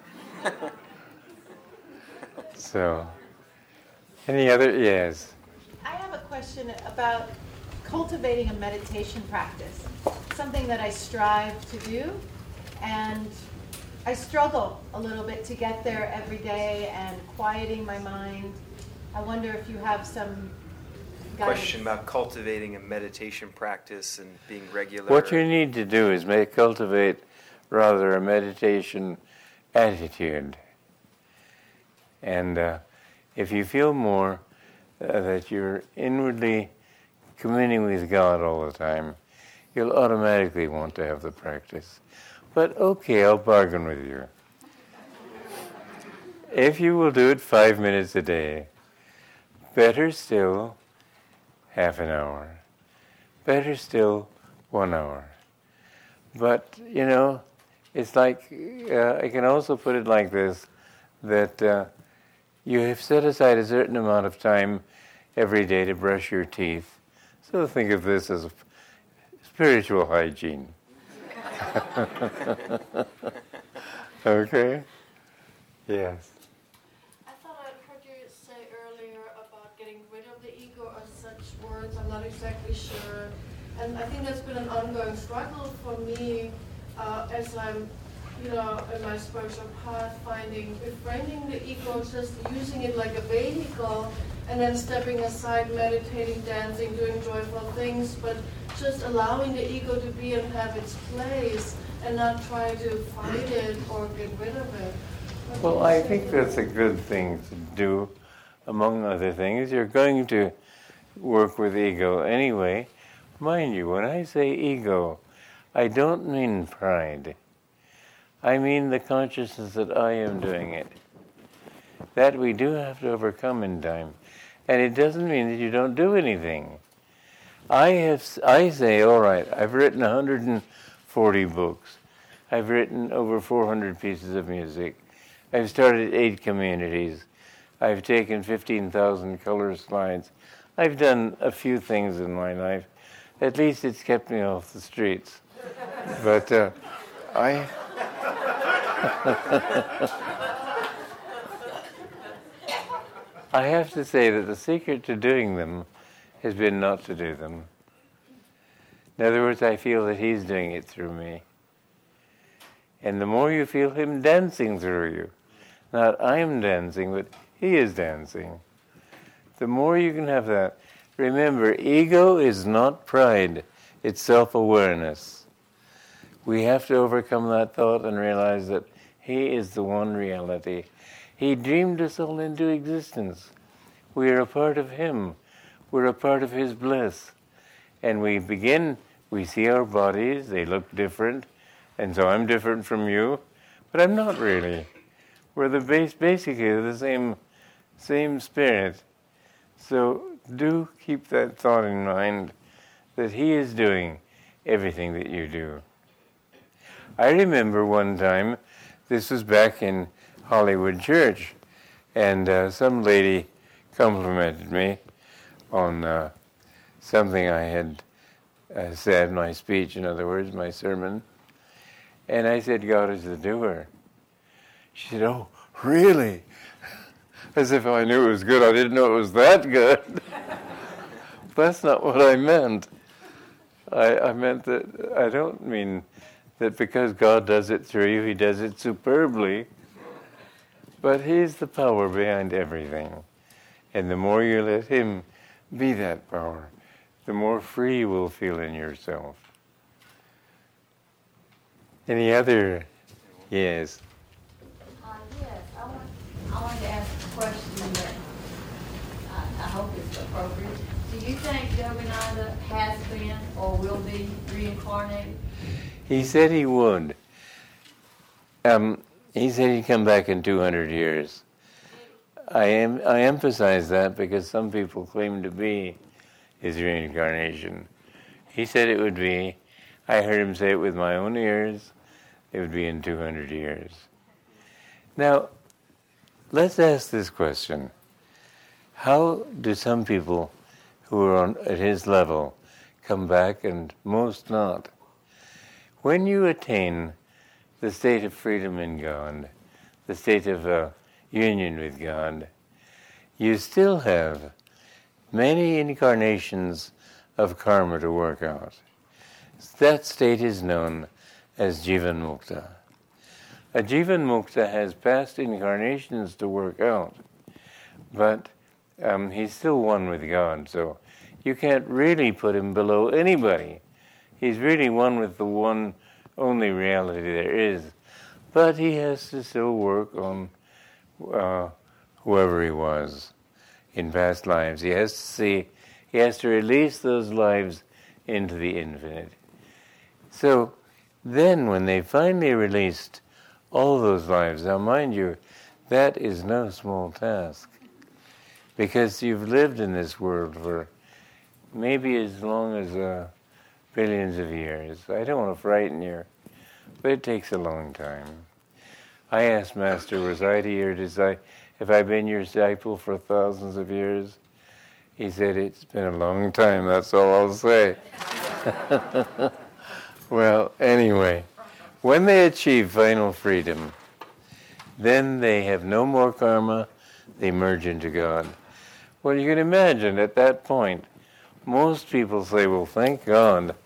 So, any other? Yes. I have a question about cultivating a meditation practice, something that I strive to do, and I struggle a little bit to get there every day and quieting my mind. I wonder if you have some guidance. Question about cultivating a meditation practice and being regular. What you need to do is make cultivate rather a meditation attitude. And uh, if you feel more uh, that you're inwardly communing with God all the time, you'll automatically want to have the practice. But okay, I'll bargain with you. If you will do it five minutes a day, better still, half an hour. Better still, one hour. But, you know, it's like, uh, I can also put it like this, that uh, you have set aside a certain amount of time every day to brush your teeth. So think of this as a spiritual hygiene. Okay? Yes. I thought I'd heard you say earlier about getting rid of the ego or such words. I'm not exactly sure And I think that's been an ongoing struggle for me uh, as I'm, you know, in my spiritual path, finding, befriending the ego, just using it like a vehicle, and then stepping aside, meditating, dancing, doing joyful things, but just allowing the ego to be and have its place, and not try to fight it or get rid of it. What do Well, you I say? think that's a good thing to do, among other things. You're going to work with ego anyway. Mind you, when I say ego, I don't mean pride. I mean the consciousness that I am doing it. That we do have to overcome in time. And it doesn't mean that you don't do anything. I have, I say, all right, I've written one hundred forty books. I've written over four hundred pieces of music. I've started eight communities. I've taken fifteen thousand color slides. I've done a few things in my life. At least it's kept me off the streets. But uh, I... I have to say that the secret to doing them has been not to do them. In other words, I feel that he's doing it through me. And the more you feel him dancing through you, not I'm dancing, but he is dancing, the more you can have that. Remember, ego is not pride, it's self-awareness. We have to overcome that thought and realize that he is the one reality. He dreamed us all into existence. We are a part of him. We're a part of his bliss. And we begin, we see our bodies, they look different, and so I'm different from you, but I'm not really. We're the base, basically the same, same spirit. So do keep that thought in mind, that he is doing everything that you do. I remember one time, this was back in Hollywood Church, and uh, some lady complimented me on uh, something I had uh, said, my speech, in other words, my sermon. And I said, God is the doer. She said, oh, really? As if I knew it was good. I didn't know it was that good. That's not what I meant. I, I meant that, I don't mean that because God does it through you, he does it superbly. But he's the power behind everything. And the more you let him be that power, the more free you will feel in yourself. Any other? Yes. Uh, yes, I want, I wanted to ask a question that I, I hope is appropriate. Do you think Yogananda has been or will be reincarnated? He said he would. Um, he said he'd come back in two hundred years. I am. I emphasize that because some people claim to be his reincarnation. He said it would be. I heard him say it with my own ears. It would be in two hundred years. Now, let's ask this question. How do some people who are on, at his level come back and most not? When you attain the state of freedom in God, the state of uh, union with God, you still have many incarnations of karma to work out. That state is known as Jivan Mukta. A Jivan Mukta has past incarnations to work out, but um, he's still one with God, so you can't really put him below anybody. He's really one with the one only reality there is, but he has to still work on uh, whoever he was in past lives. He has to see, he has to release those lives into the infinite. So then when they finally released all those lives, now mind you, that is no small task, because you've lived in this world for maybe as long as uh, billions of years. I don't want to frighten you, but it takes a long time. I asked Master, was I your disciple? Have I been your disciple for thousands of years? He said, it's been a long time, that's all I'll say. Well, anyway, when they achieve final freedom, then they have no more karma, they merge into God. Well, you can imagine at that point, most people say, well, thank God.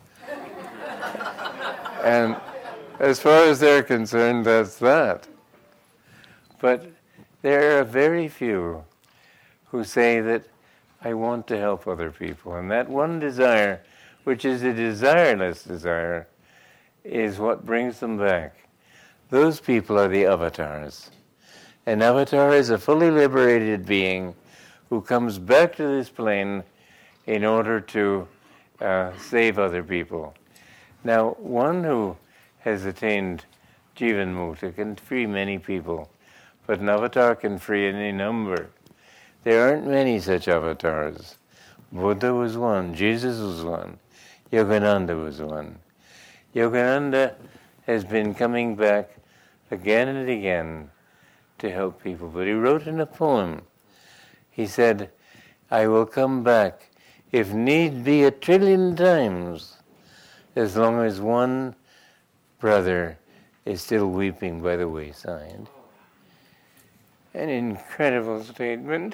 And as far as they're concerned, that's that. But there are very few who say that I want to help other people. And that one desire, which is a desireless desire, is what brings them back. Those people are the avatars. An avatar is a fully liberated being who comes back to this plane in order to uh, save other people. Now, one who has attained Jivan Mukta can free many people, but an avatar can free any number. There aren't many such avatars. Buddha was one, Jesus was one, Yogananda was one. Yogananda has been coming back again and again to help people, but he wrote in a poem, he said, I will come back, if need be, a trillion times, as long as one brother is still weeping by the wayside. An incredible statement.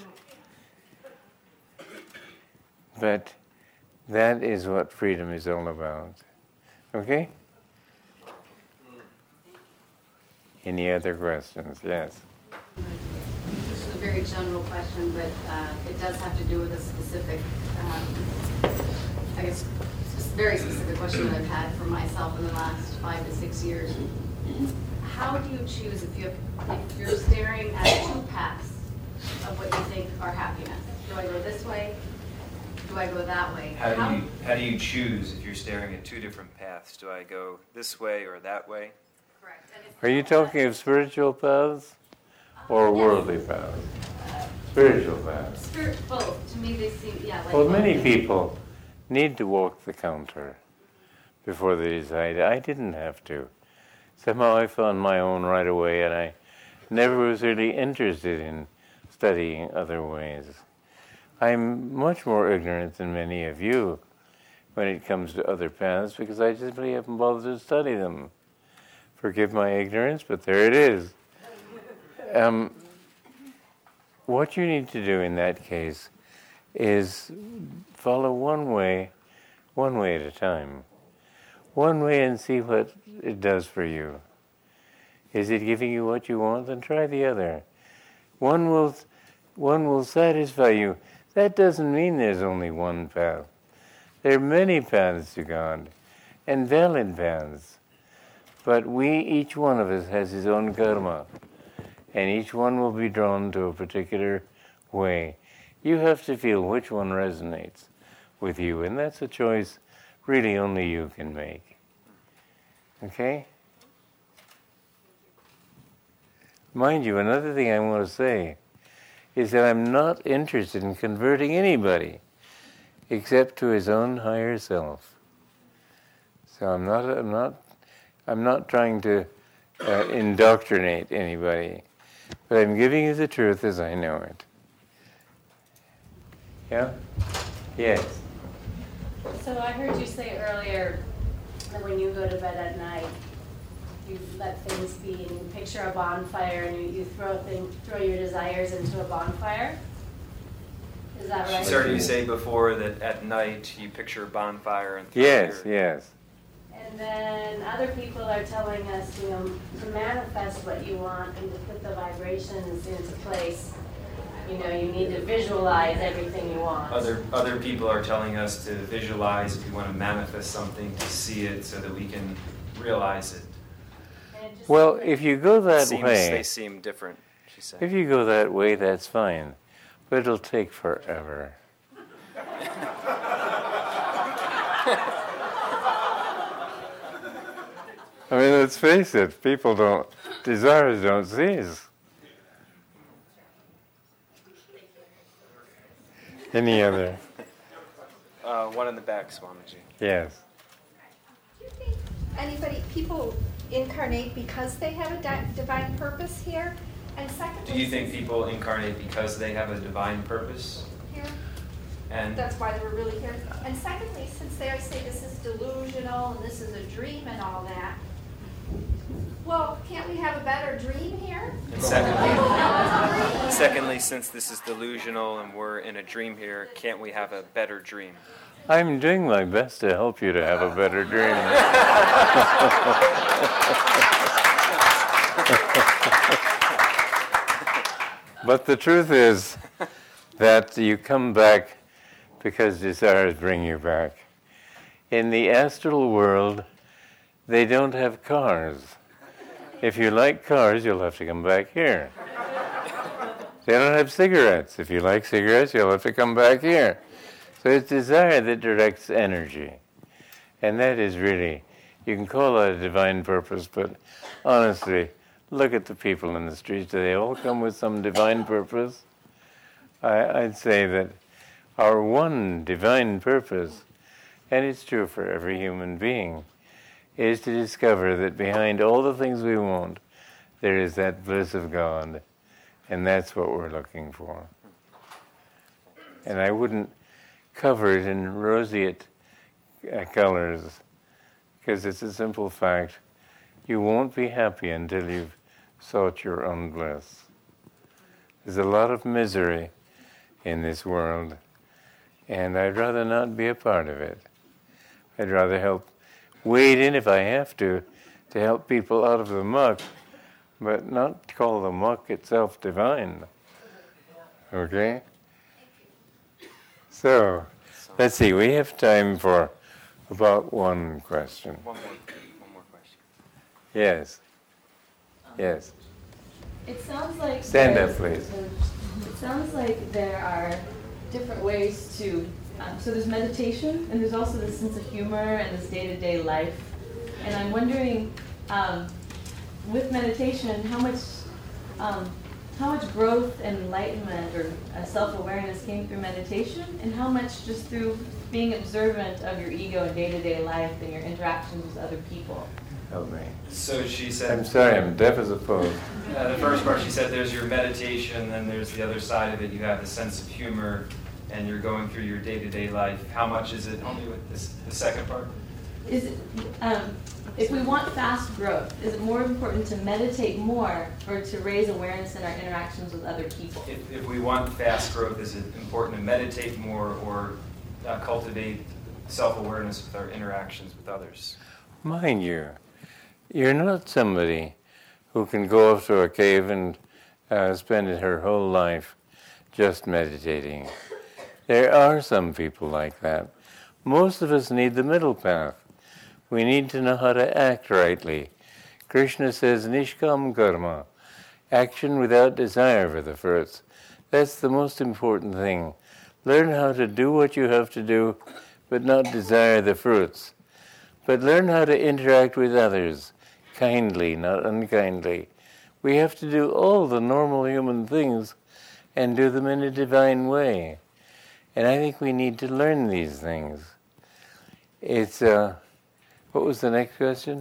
But that is what freedom is all about. Okay? Any other questions? Yes. This is a very general question, but uh, it does have to do with a specific, um, I guess, very specific question that I've had for myself in the last five to six years. How do you choose if you have, if you're staring at two paths of what you think are happiness? Do I go this way? Do I go that way? How do you how do you choose if you're staring at two different paths? Do I go this way or that way? Correct. Are you talking of spiritual paths or worldly paths? Spiritual paths. Spirit, both. To me, they seem, yeah. Like Well, both. many people need to walk the counter before they decide. I didn't have to. Somehow I found my own right away, and I never was really interested in studying other ways. I'm much more ignorant than many of you when it comes to other paths because I simply haven't bothered to study them. Forgive my ignorance, but there it is. Um, what you need to do in that case is follow one way, one way at a time. One way and see what it does for you. Is it giving you what you want? Then try the other. One will, one will satisfy you. That doesn't mean there's only one path. There are many paths to God, and valid paths. But we, each one of us, has his own karma, and each one will be drawn to a particular way. You have to feel which one resonates with you, and that's a choice really only you can make. Okay? Mind you, another thing I want to say is that I'm not interested in converting anybody except to his own higher self. So I'm not, I'm not, I'm not trying to uh, indoctrinate anybody, but I'm giving you the truth as I know it. Yeah? Yes. So I heard you say earlier that when you go to bed at night, you let things be and you picture a bonfire and you, you throw things, throw your desires into a bonfire. Is that right? She started to say before that at night you picture a bonfire and throw Yes, your, yes. And then other people are telling us, you know, to manifest what you want and to put the vibrations into place. You know, you need to visualize everything you want. Other other people are telling us to visualize if you want to manifest something, to see it so that we can realize it. Well, if you go that Seems, way, they seem different, she said. if you go that way, that's fine. But it'll take forever. I mean, let's face it, people don't, desires don't cease. Any other? Uh, one in the back, Swamiji. Yes. Do you think anybody, people incarnate because they have a di- divine purpose here? And secondly, Do you think since people incarnate because they have a divine purpose? here, And that's why they were really here. And secondly, since they always say this is delusional and this is a dream and all that, well, can't we have a better dream here? And secondly, secondly, since this is delusional and we're in a dream here, can't we have a better dream? I'm doing my best to help you to have a better dream. But the truth is that you come back because desires bring you back. In the astral world, they don't have cars. If you like cars, you'll have to come back here. They don't have cigarettes. If you like cigarettes, you'll have to come back here. So it's desire that directs energy. And that is really, you can call it a divine purpose, but honestly, look at the people in the streets. Do they all come with some divine purpose? I, I'd say that our one divine purpose, and it's true for every human being, is to discover that behind all the things we want, there is that bliss of God. And that's what we're looking for. And I wouldn't cover it in roseate uh, colors, because it's a simple fact. You won't be happy until you've sought your own bliss. There's a lot of misery in this world, and I'd rather not be a part of it. I'd rather help wade in if I have to, to help people out of the muck, but not call the muck itself divine. Okay? So, let's see, we have time for about one question. One more, one more question. Yes. Yes. It sounds like Stand there- up, please. It sounds like there are different ways to. Um, so there's meditation, and there's also this sense of humor and this day-to-day life. And I'm wondering, um, with meditation, how much, um, how much growth and enlightenment or uh, self-awareness came through meditation, and how much just through being observant of your ego in day-to-day life and your interactions with other people. Help me. So she said... I'm sorry, I'm deaf as a post. Uh, the first part, she said there's your meditation, then there's the other side of it. You have the sense of humor, and you're going through your day-to-day life. How much is it? Help me with this, the second part. Is it, um, if we want fast growth, is it more important to meditate more or to raise awareness in our interactions with other people? If, if we want fast growth, is it important to meditate more or uh, cultivate self-awareness with our interactions with others? Mind you, you're not somebody who can go off to a cave and uh, spend her whole life just meditating. There are some people like that. Most of us need the middle path. We need to know how to act rightly. Krishna says, Nishkam karma, action without desire for the fruits. That's the most important thing. Learn how to do what you have to do, but not desire the fruits. But learn how to interact with others, kindly, not unkindly. We have to do all the normal human things and do them in a divine way. And I think we need to learn these things. It's, uh, what was the next question?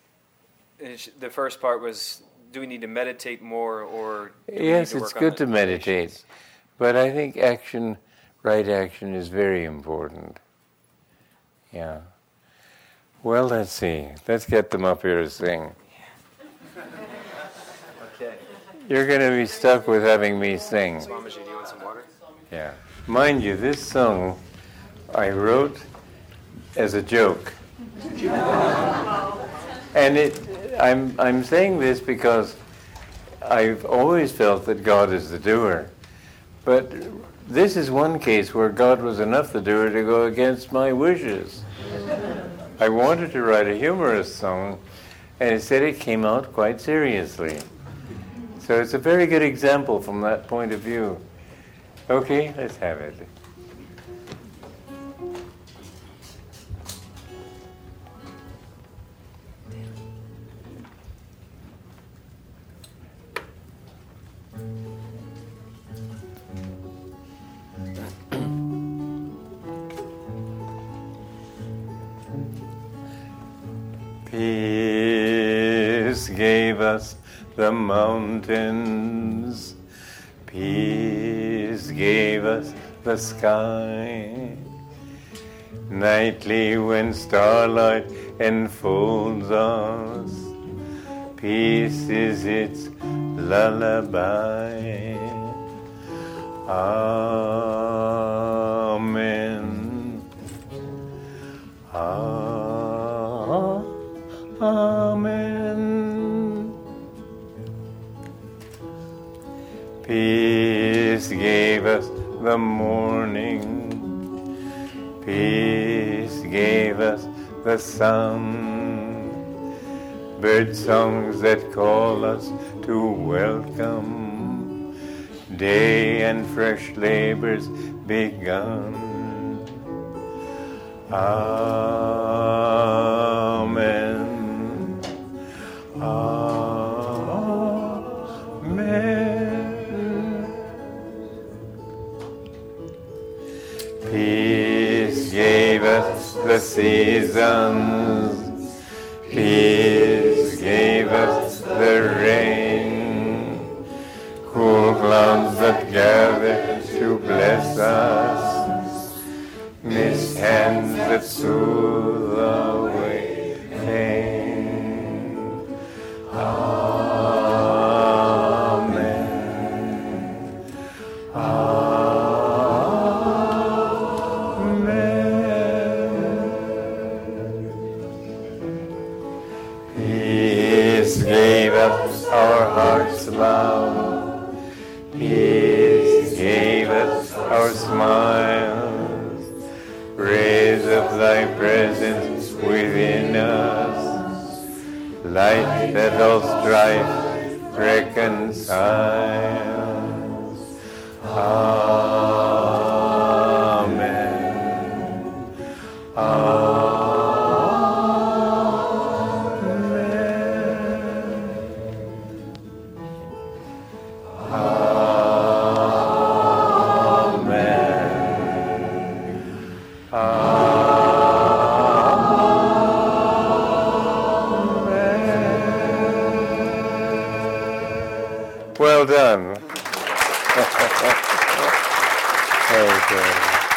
The first part was, do we need to meditate more or do we Yes, need to it's work good on to the meditate. meditations? But I think action, right action, is very important. Yeah. Well, let's see. Let's get them up here to sing. Okay. You're going to be stuck with having me sing. Swamiji, do you want some water? Yeah. Mind you, this song I wrote as a joke. And it, I'm, I'm saying this because I've always felt that God is the doer. But this is one case where God was enough the doer to go against my wishes. I wanted to write a humorous song, and instead it came out quite seriously. So it's a very good example from that point of view. Okay, let's have it. Peace gave us the mountains, peace gave us the sky. Nightly when starlight enfolds us, peace is its lullaby. Amen. spring. Peace gave us the sun, bird songs that call us to welcome day and fresh labors begun. Amen. Amen. Peace gave us the seasons. Peace gave us the rain. Cool clouds that gather to bless us. Mist hands that soothe away pain. Amen. Amen. Peace gave us our heart's love. Peace gave us our smile. Raise up thy presence within us, light that all strife reconciles. Amen. Well done. Okay.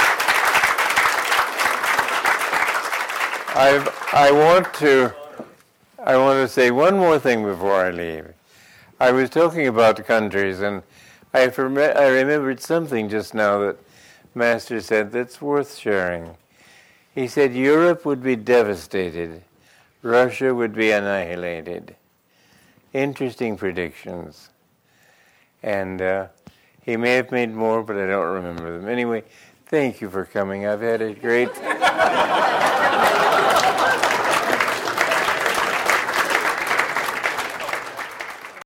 I I want to I want to say one more thing before I leave. I was talking about countries, and I rem- I remembered something just now that Master said that's worth sharing. He said Europe would be devastated, Russia would be annihilated. Interesting predictions. And uh, he may have made more, but I don't remember them. Anyway, thank you for coming. I've had a great